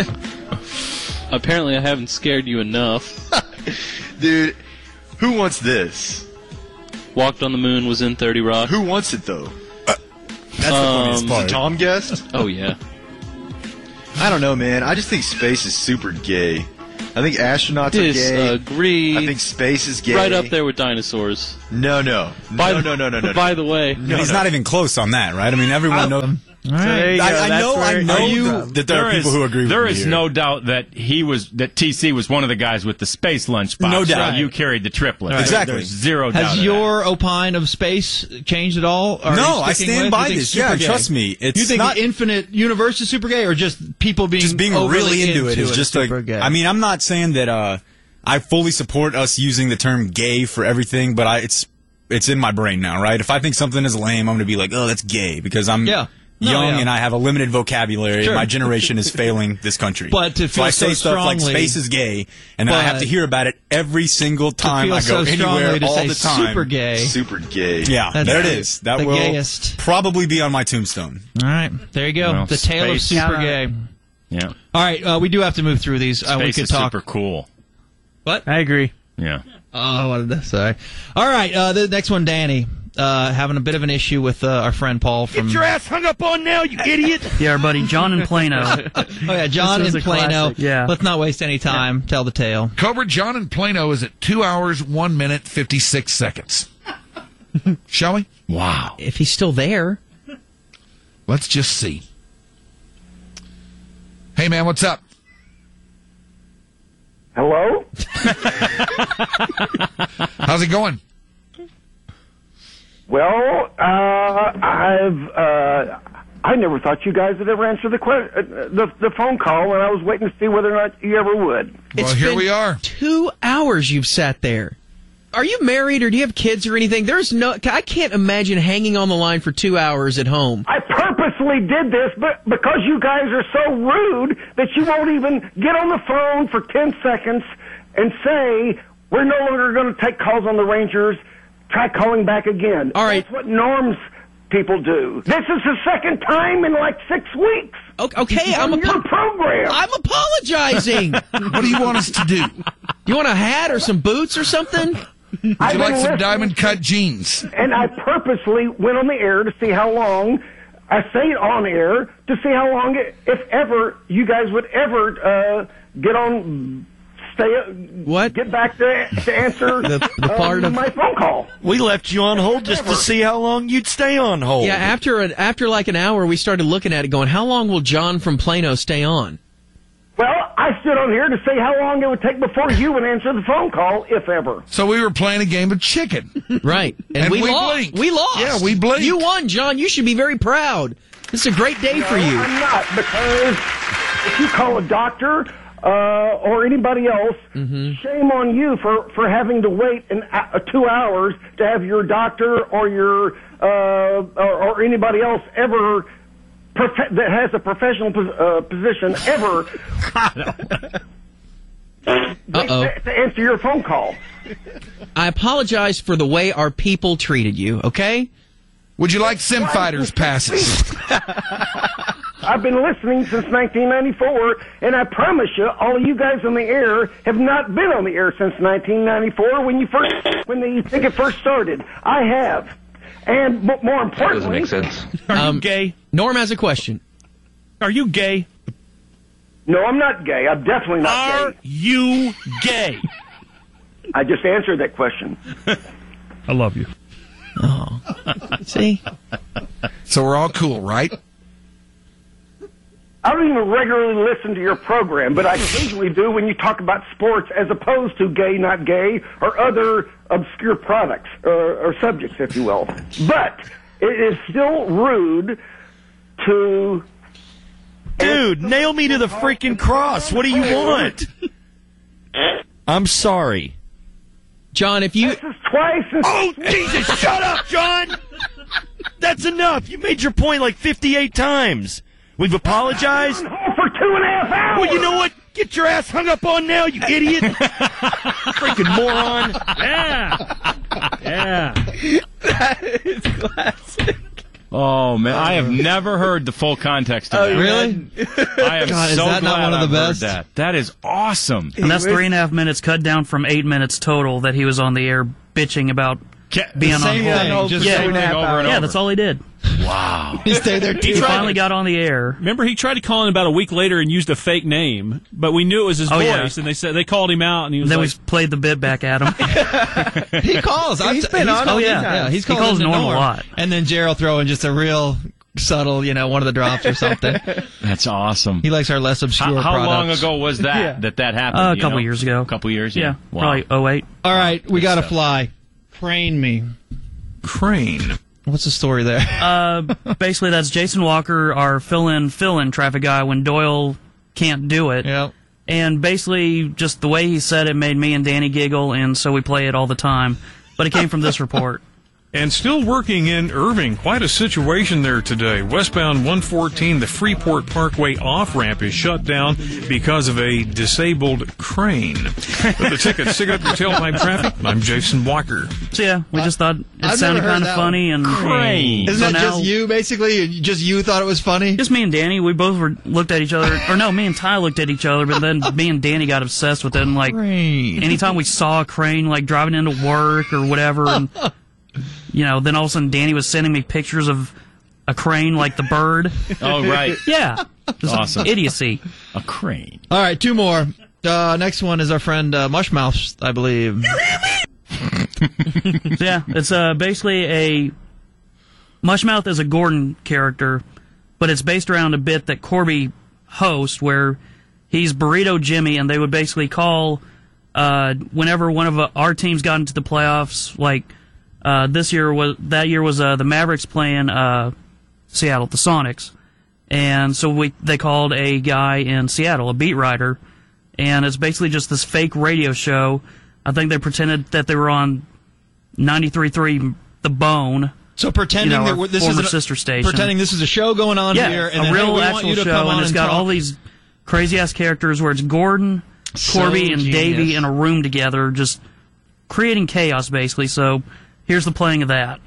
Speaker 18: Apparently I haven't scared you enough.
Speaker 8: Dude, who wants this?
Speaker 18: Walked on the Moon was in 30 Rock.
Speaker 8: Who wants it, though?
Speaker 11: That's the funniest part.
Speaker 8: Tom guessed?
Speaker 18: Oh, yeah.
Speaker 8: I don't know, man. I just think space is super gay. I think astronauts are gay.
Speaker 18: Disagree.
Speaker 8: I think space is gay.
Speaker 18: Right up there with dinosaurs.
Speaker 8: No.
Speaker 18: By the way,
Speaker 11: He's not even close on that, right? I mean, everyone knows.
Speaker 4: All right.
Speaker 11: I know that there are people who agree with me.
Speaker 1: There is
Speaker 11: here.
Speaker 1: no doubt that TC was one of the guys with the space lunchbox.
Speaker 11: No doubt.
Speaker 1: While you carried the triplet.
Speaker 11: Right. Exactly.
Speaker 1: There's zero doubt.
Speaker 3: Has your opine of space changed at all? Or
Speaker 11: No, I stand by this. Yeah, trust me. It's
Speaker 3: you think
Speaker 11: not,
Speaker 3: the infinite universe is super gay, or just people being
Speaker 11: really into it is just
Speaker 3: super
Speaker 11: like.
Speaker 3: gay?
Speaker 11: I mean, I'm not saying that I fully support us using the term gay for everything, but it's in my brain now, right? If I think something is lame, I'm going to be like, oh, that's gay, because I'm young and I have a limited vocabulary.
Speaker 3: Sure.
Speaker 11: And my generation is failing this country.
Speaker 3: But to feel
Speaker 11: I say stuff like
Speaker 3: strongly-
Speaker 11: space is gay, and then I have to hear about it every single time I go anywhere, all the time.
Speaker 3: Super gay.
Speaker 8: Super gay.
Speaker 11: Yeah,
Speaker 3: That's
Speaker 11: there it is. That
Speaker 3: the
Speaker 11: will
Speaker 3: gayest.
Speaker 11: probably be on my tombstone.
Speaker 3: All right, there you go.
Speaker 1: Well,
Speaker 3: the tale of
Speaker 1: space-
Speaker 3: super gay.
Speaker 1: Yeah.
Speaker 3: All right, we do have to move through these. We
Speaker 1: Space
Speaker 3: could
Speaker 1: is
Speaker 3: talk.
Speaker 1: super cool.
Speaker 3: What?
Speaker 4: I agree.
Speaker 1: Yeah.
Speaker 3: Oh, what did I say? All right, the next one, Danny. Having a bit of an issue with our friend Paul from.
Speaker 10: Get your ass hung up on now, you idiot!
Speaker 5: Yeah, our buddy John in Plano.
Speaker 3: Oh yeah, John
Speaker 5: This
Speaker 3: in
Speaker 5: was a
Speaker 3: Plano.
Speaker 5: classic. Yeah.
Speaker 3: Let's not waste any time. Tell the tale.
Speaker 16: Cobra John in Plano is at 2 hours, 1 minute, 56 seconds. Shall we?
Speaker 1: Wow.
Speaker 17: If he's still there.
Speaker 16: Let's just see. Hey, man, what's up?
Speaker 14: Hello?
Speaker 16: How's it going?
Speaker 14: Well, I never thought you guys would ever answer the phone call, and I was waiting to see whether or not you ever would.
Speaker 16: Well, here we are.
Speaker 17: 2 hours you've sat there. Are you married or do you have kids or anything? I can't imagine hanging on the line for 2 hours at home.
Speaker 14: I purposely did this, but because you guys are so rude that you won't even get on the phone for 10 seconds and say, we're no longer going to take calls on the Rangers. Try calling back again.
Speaker 17: All right.
Speaker 14: That's what Norm's people do. This is the second time in like 6 weeks.
Speaker 17: Okay,
Speaker 14: on your program.
Speaker 17: I'm apologizing.
Speaker 16: What do you want us to do?
Speaker 17: You want a hat or some boots or something?
Speaker 16: Would you like some diamond cut jeans?
Speaker 14: And I purposely went on the air to see how long. I stayed on air to see how long, if ever, you guys would ever get on. Get back to answer
Speaker 17: the part of
Speaker 14: my phone call.
Speaker 10: We left you on hold just to see how long you'd stay on hold.
Speaker 17: Yeah, after like an hour, we started looking at it going, how long will John from Plano stay on?
Speaker 14: Well, I stood on here to see how long it would take before you would answer the phone call, if ever.
Speaker 16: So we were playing a game of chicken.
Speaker 17: Right. And we lost.
Speaker 16: blinked.
Speaker 17: We lost.
Speaker 16: Yeah, we blinked.
Speaker 17: You won, John. You should be very proud. This is a great day for you.
Speaker 14: I'm not, because if you call a doctor or anybody else, shame on you for having to wait 2 hours to have your doctor or your or anybody else ever that has a professional position ever to answer your phone call.
Speaker 17: I apologize for the way our people treated you, okay?
Speaker 16: Would you like Sim Fighters passes?
Speaker 14: I've been listening since 1994, and I promise you, all of you guys on the air have not been on the air since 1994 when the ticket first started. I have. And more importantly...
Speaker 18: That doesn't make sense.
Speaker 5: Are you gay?
Speaker 17: Norm has a question.
Speaker 5: Are you gay?
Speaker 14: No, I'm not gay. I'm definitely not gay.
Speaker 5: Are you gay?
Speaker 14: I just answered that question.
Speaker 5: I love you.
Speaker 17: Oh. See?
Speaker 16: So we're all cool, right?
Speaker 14: I don't even regularly listen to your program, but I occasionally do when you talk about sports as opposed to gay, not gay, or other obscure products or subjects, if you will. But it is still rude to...
Speaker 10: Dude, nail me to the freaking cross. What do you want? I'm sorry.
Speaker 17: John, if you...
Speaker 14: This is twice...
Speaker 10: Oh, Jesus, shut up, John! That's enough. You made your point like 58 times. We've apologized.
Speaker 14: For 2.5 hours.
Speaker 10: Well, you know what? Get your ass hung up on now, you idiot. Freaking moron.
Speaker 5: Yeah.
Speaker 4: That is classic.
Speaker 1: Oh man, I have never heard the full context of that.
Speaker 3: Really?
Speaker 1: I am
Speaker 3: God, is
Speaker 1: so
Speaker 3: that
Speaker 1: glad
Speaker 3: not one of
Speaker 1: I've
Speaker 3: the
Speaker 1: heard
Speaker 3: best?
Speaker 1: that. That is awesome.
Speaker 5: And that's 3.5 minutes cut down from 8 minutes total that he was on the air bitching about being on
Speaker 3: same
Speaker 5: hold.
Speaker 3: thing, just
Speaker 5: yeah,
Speaker 3: same thing over and
Speaker 5: yeah,
Speaker 3: over.
Speaker 5: that's all he did.
Speaker 1: Wow.
Speaker 3: He stayed there.
Speaker 5: He finally got on the air.
Speaker 9: Remember, he tried to call in about a week later and used a fake name, but we knew it was his voice, and they called him out, and he was
Speaker 5: then
Speaker 9: like,
Speaker 5: we played the bit back at him.
Speaker 3: He calls.
Speaker 4: He's been on.
Speaker 3: He's
Speaker 5: he calls
Speaker 3: into
Speaker 5: Norm a
Speaker 3: Norm.
Speaker 5: lot.
Speaker 3: And then Gerald throw in just a real subtle, one of the drops or something.
Speaker 1: That's awesome.
Speaker 3: He likes our less obscure
Speaker 1: How long
Speaker 3: products.
Speaker 1: ago was that that happened?
Speaker 5: A couple years ago.
Speaker 1: A couple years,
Speaker 5: yeah.
Speaker 1: Wow.
Speaker 5: Probably 08.
Speaker 3: All right, we got to fly. Crane me.
Speaker 11: Crane.
Speaker 3: What's the story there?
Speaker 5: Basically, that's Jason Walker, our fill-in traffic guy when Doyle can't do it.
Speaker 3: Yep.
Speaker 5: And basically, just the way he said it made me and Danny giggle, and so we play it all the time. But it came from this report.
Speaker 15: And still working in Irving. Quite a situation there today. Westbound 114, the Freeport Parkway off-ramp is shut down because of a disabled crane. With the ticket, stick up your tailpipe traffic. I'm Jason Walker.
Speaker 5: So yeah, we just thought it sounded kind of funny. And
Speaker 3: crane. Isn't
Speaker 5: so
Speaker 3: that
Speaker 5: now,
Speaker 3: just you, basically? Just you thought it was funny?
Speaker 5: Just me and Danny. We both looked at each other. Or no, me and Ty looked at each other, but then me and Danny got obsessed with it. And like, anytime we saw a crane, like driving into work or whatever, and then all of a sudden Danny was sending me pictures of a crane, like the bird.
Speaker 1: Oh, right.
Speaker 5: Yeah. Just
Speaker 1: awesome.
Speaker 5: Idiocy.
Speaker 1: A crane.
Speaker 3: All right, two more. Next one is our friend Mushmouth, I believe.
Speaker 5: Yeah, it's basically Mushmouth is a Gordon character, but it's based around a bit that Corby hosts where he's Burrito Jimmy, and they would basically call whenever one of our teams got into the playoffs, like that year was the Mavericks playing Seattle, the Sonics, and so they called a guy in Seattle, a beat writer, and it's basically just this fake radio show. I think they pretended that they were on 93.3 The Bone.
Speaker 3: So pretending that this is
Speaker 5: sister station.
Speaker 3: Pretending this is a show going on here, and
Speaker 5: a
Speaker 3: then,
Speaker 5: real
Speaker 3: hey, we
Speaker 5: actual
Speaker 3: want you to
Speaker 5: show,
Speaker 3: come on
Speaker 5: and it's got
Speaker 3: talk.
Speaker 5: all these crazy ass characters where it's Gordon, Corby, and
Speaker 3: genius.
Speaker 5: Davey in a room together, just creating chaos basically. So here's the playing of that.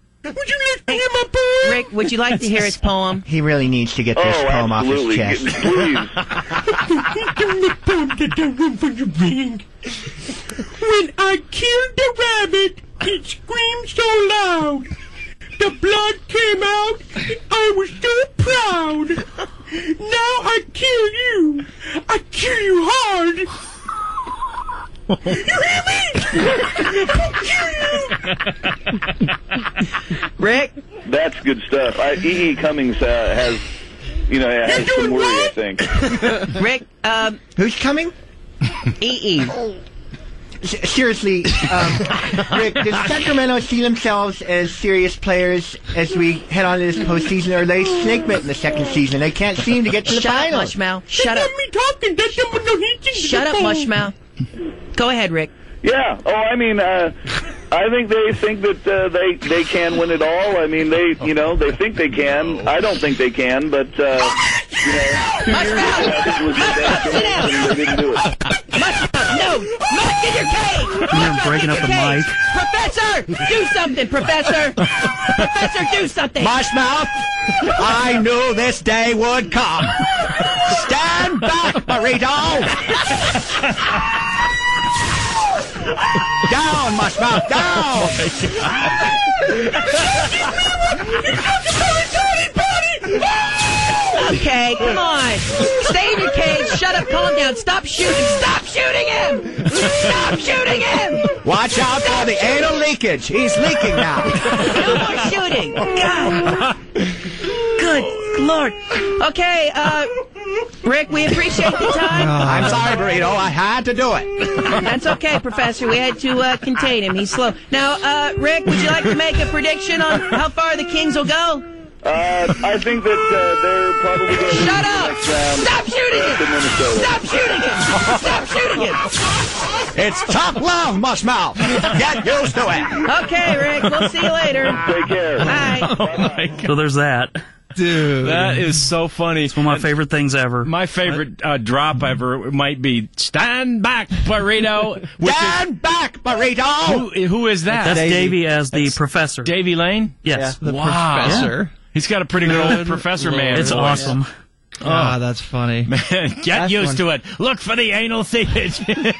Speaker 19: Rick, would you like to hear his poem?
Speaker 20: He really needs to get this poem off his chest.
Speaker 13: When I killed the rabbit, it screamed so loud. The blood came out, and I was so proud. Now I kill you. I kill you hard. You hear me? I kill you.
Speaker 19: Rick?
Speaker 21: That's good stuff. E.E. Cummings has some worry, I think.
Speaker 19: Rick,
Speaker 20: who's coming?
Speaker 19: E.E.
Speaker 20: Seriously, Rick, does Sacramento see themselves as serious players as we head on to this postseason, or are they snake bit in the second season? They can't seem to get to the final.
Speaker 19: Mushmouth. Shut up.
Speaker 13: Shut
Speaker 19: up, Mushmouth. Go ahead, Rick.
Speaker 21: Yeah. Oh, I mean, I think they think that they can win it all. I mean, they think they can. I don't think they can, but I think it was the best chance, and they didn't do it.
Speaker 19: No! Mush, get your cage!
Speaker 5: You're breaking up the mic.
Speaker 19: Professor! Do something, Professor! Professor, do something!
Speaker 20: Mushmouth, I knew this day would come. Stand back, burrito! Down, Mushmouth, down!
Speaker 19: Okay, come on. Stay in your cage. Shut up, calm down. Stop shooting. Stop shooting him! Stop shooting him!
Speaker 20: Watch out for the anal leakage. He's leaking now.
Speaker 19: No more shooting. God. Good Lord. Okay, Rick, we appreciate the time.
Speaker 20: I'm sorry, Burrito. I had to do it.
Speaker 19: That's okay, Professor. We had to contain him. He's slow. Now, Rick, would you like to make a prediction on how far the Kings will go?
Speaker 21: I think that they're probably going to
Speaker 19: Shut up! Stop shooting him! Stop shooting him! Stop shooting him!
Speaker 20: It's tough love, Mushmouth. Get used to it.
Speaker 19: Okay, Rick. We'll see you later.
Speaker 21: Take care.
Speaker 19: Bye.
Speaker 1: Oh my God.
Speaker 5: So there's that.
Speaker 1: Dude, that is so funny.
Speaker 5: It's one of my favorite things ever.
Speaker 1: My favorite drop ever might be "Stand Back, Burrito."
Speaker 20: Stand back, Burrito.
Speaker 1: Who is that?
Speaker 5: That's Davey as the professor.
Speaker 1: Davey Lane?
Speaker 5: Yes.
Speaker 3: The
Speaker 1: wow.
Speaker 3: professor.
Speaker 1: He's got a pretty good old professor man.
Speaker 5: It's
Speaker 1: voice.
Speaker 5: awesome.
Speaker 3: Ah, that's funny.
Speaker 1: Man, get used to it. Look for the anal thievage.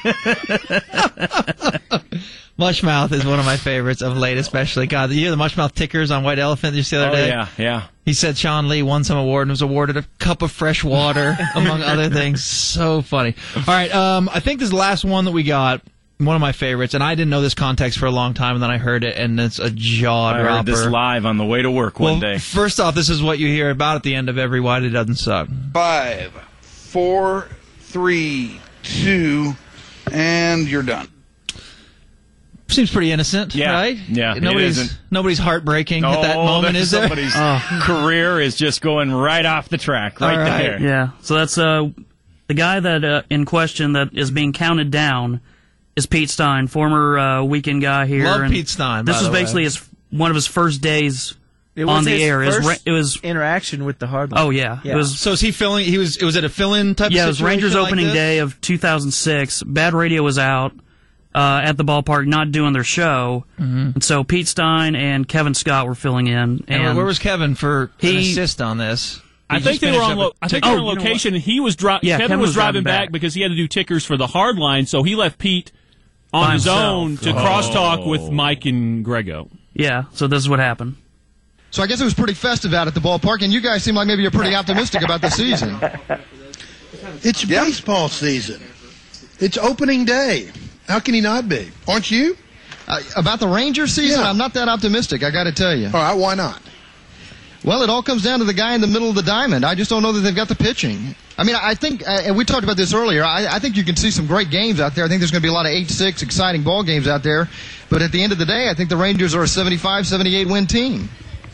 Speaker 3: Mushmouth is one of my favorites of late, especially. God, you hear the Mushmouth tickers on White Elephant just the other day?
Speaker 1: Yeah.
Speaker 3: He said Sean Lee won some award and was awarded a cup of fresh water, among other things. So funny. All right, I think this is the last one that we got. One of my favorites, and I didn't know this context for a long time, and then I heard it, and it's a jaw-dropper.
Speaker 1: I heard this live on the way to work one day.
Speaker 3: First off, this is what you hear about at the end of every Why It Doesn't Suck.
Speaker 16: 5, 4, 3, 2, and you're done.
Speaker 3: Seems pretty innocent, right?
Speaker 1: Yeah,
Speaker 3: nobody's heartbreaking at that moment, is there?
Speaker 1: Somebody's career is just going right off the track, right there.
Speaker 5: Yeah, so that's the guy that in question that is being counted down is Pete Stein, former weekend guy here.
Speaker 3: Love Pete Stein.
Speaker 5: This was basically one of his first days on the air.
Speaker 4: It was interaction with the Hardline.
Speaker 5: Oh yeah. It was.
Speaker 3: So is he filling? Was it a fill-in type?
Speaker 5: Yeah,
Speaker 3: of
Speaker 5: it was Rangers opening day of 2006. Bad Radio was out at the ballpark, not doing their show, and so Pete Stein and Kevin Scott were filling in. And
Speaker 3: where was Kevin for an assist on this?
Speaker 9: I think they were on location. He was Kevin was driving back because he had to do tickers for the hard line, so he left Pete on his own to crosstalk with Mike and Grego.
Speaker 5: Yeah, so this is what happened.
Speaker 6: So I guess it was pretty festive out at the ballpark, and you guys seem like maybe you're pretty optimistic about the season.
Speaker 7: It's baseball season. It's opening day. How can he not be? Aren't you?
Speaker 6: About the Rangers season, I'm not that optimistic, I got to tell you.
Speaker 7: All right, why not?
Speaker 6: Well, it all comes down to the guy in the middle of the diamond. I just don't know that they've got the pitching. I mean, I think, and we talked about this earlier, I think you can see some great games out there. I think there's going to be a lot of 8-6 exciting ball games out there. But at the end of the day, I think the Rangers are a 75, 78 win team.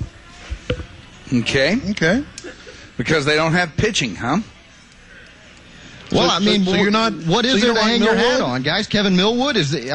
Speaker 16: Okay. Because they don't have pitching, huh?
Speaker 6: Well, I mean, so you're not, what is there to hang your hat on, guys? Kevin Millwood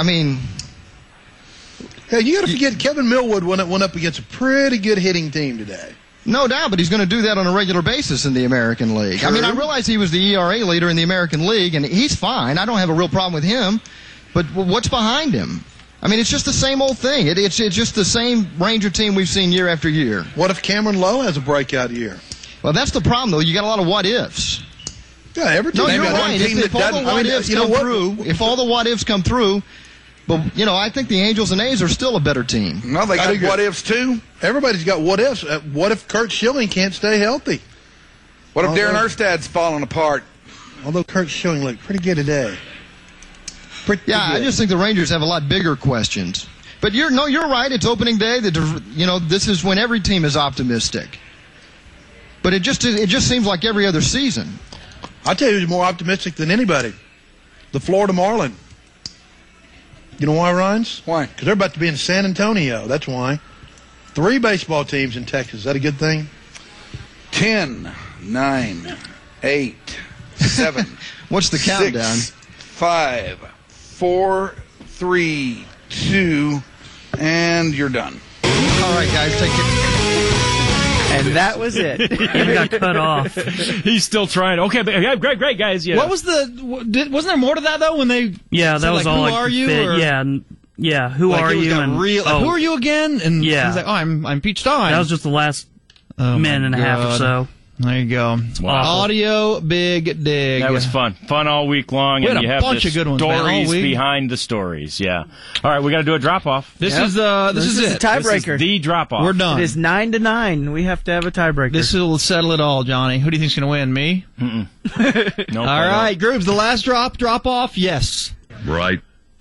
Speaker 7: Hey, you got to forget Kevin Millwood went up against a pretty good hitting team today.
Speaker 6: No doubt, but he's going to do that on a regular basis in the American League.
Speaker 7: True.
Speaker 6: I mean, I realize he was the ERA leader in the American League, and he's fine. I don't have a real problem with him. But what's behind him? I mean, it's just the same old thing. It's just the same Ranger team we've seen year after year.
Speaker 7: What if Cameron Lowe has a breakout year?
Speaker 6: Well, that's the problem, though. You got a lot of what-ifs.
Speaker 7: Yeah, every team.
Speaker 6: No, you're right. If all the what-ifs come through, if all the what-ifs come through, but, I think the Angels and A's are still a better team.
Speaker 16: No, they got what-ifs, too.
Speaker 7: Everybody's got what-ifs. What if Kurt Schilling can't stay healthy?
Speaker 16: What if Darren Erstad's falling apart?
Speaker 7: Although Kurt Schilling looked pretty good today.
Speaker 6: I just think the Rangers have a lot bigger questions. But you're right. It's opening day. This is when every team is optimistic. But it just seems like every other season.
Speaker 7: I'll tell you who's more optimistic than anybody. The Florida Marlin. You know why, Ryans?
Speaker 16: Why?
Speaker 7: Because they're about to be in San Antonio. That's why. 3 baseball teams in Texas. Is that a good thing?
Speaker 16: 10, 9, 8, 7.
Speaker 6: What's the countdown?
Speaker 16: 5, 4, 3, 2, and you're done.
Speaker 6: All right, guys, take it.
Speaker 4: And that was it.
Speaker 5: He got cut off.
Speaker 1: He's still trying. Okay, but great guys. Yeah.
Speaker 3: What was wasn't there more to that though when they?
Speaker 5: Yeah, that was all.
Speaker 3: Who are you?
Speaker 5: Yeah. Who are you?
Speaker 3: And who are you again? And he's like, I'm Pete Stein.
Speaker 5: That was just the last minute and a half or so.
Speaker 3: There you go. Audio Big Dig.
Speaker 1: That was fun. Fun all week long.
Speaker 3: We had
Speaker 1: and you
Speaker 3: a
Speaker 1: have
Speaker 3: bunch
Speaker 1: the
Speaker 3: of good ones,
Speaker 1: stories
Speaker 3: man,
Speaker 1: behind the stories. Yeah. All right, we got to do a drop-off.
Speaker 3: This is it.
Speaker 4: This is the tiebreaker.
Speaker 1: This is the drop-off.
Speaker 3: We're done.
Speaker 4: It is 9-9. We have to have a tiebreaker.
Speaker 3: This will settle it all, Johnny. Who do you think's going to win? Me?
Speaker 1: No.
Speaker 3: All right, Groobs, the last drop-off? Yes.
Speaker 15: Right.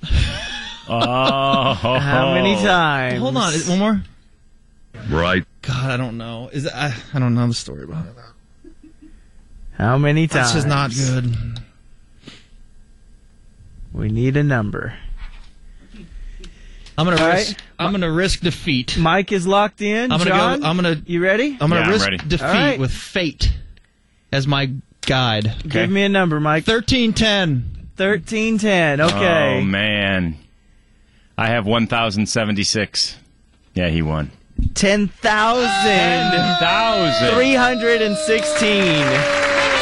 Speaker 4: How many times?
Speaker 3: Hold on. One more?
Speaker 15: Right.
Speaker 3: God, I don't know. I don't know the story behind it.
Speaker 4: How many times?
Speaker 3: This is not good.
Speaker 4: We need a number.
Speaker 3: I'm gonna risk defeat.
Speaker 4: Mike is locked in. You ready?
Speaker 3: I'm gonna risk
Speaker 1: ready.
Speaker 3: defeat with fate as my guide.
Speaker 4: Okay. Give me a number, Mike.
Speaker 3: 1310.
Speaker 4: 1310. Okay.
Speaker 1: Oh man, I have 1,076. Yeah, he won.
Speaker 4: 10,000. 316.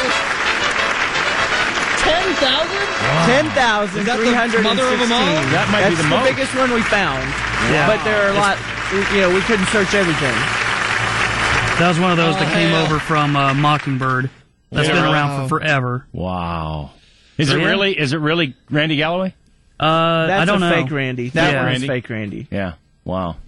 Speaker 4: 10,316.
Speaker 1: That might be the most.
Speaker 4: Biggest one we found. Yeah. But there are a lot. We couldn't search everything.
Speaker 5: That was one of those that came over from Mockingbird. That's been around for forever.
Speaker 1: Wow. Is
Speaker 5: So,
Speaker 1: it
Speaker 5: yeah.
Speaker 1: really? Is it really Randy Galloway?
Speaker 5: I don't know.
Speaker 4: Fake Randy. That
Speaker 1: Yeah.
Speaker 4: one's
Speaker 1: Randy?
Speaker 4: fake Randy.
Speaker 1: Yeah. Wow.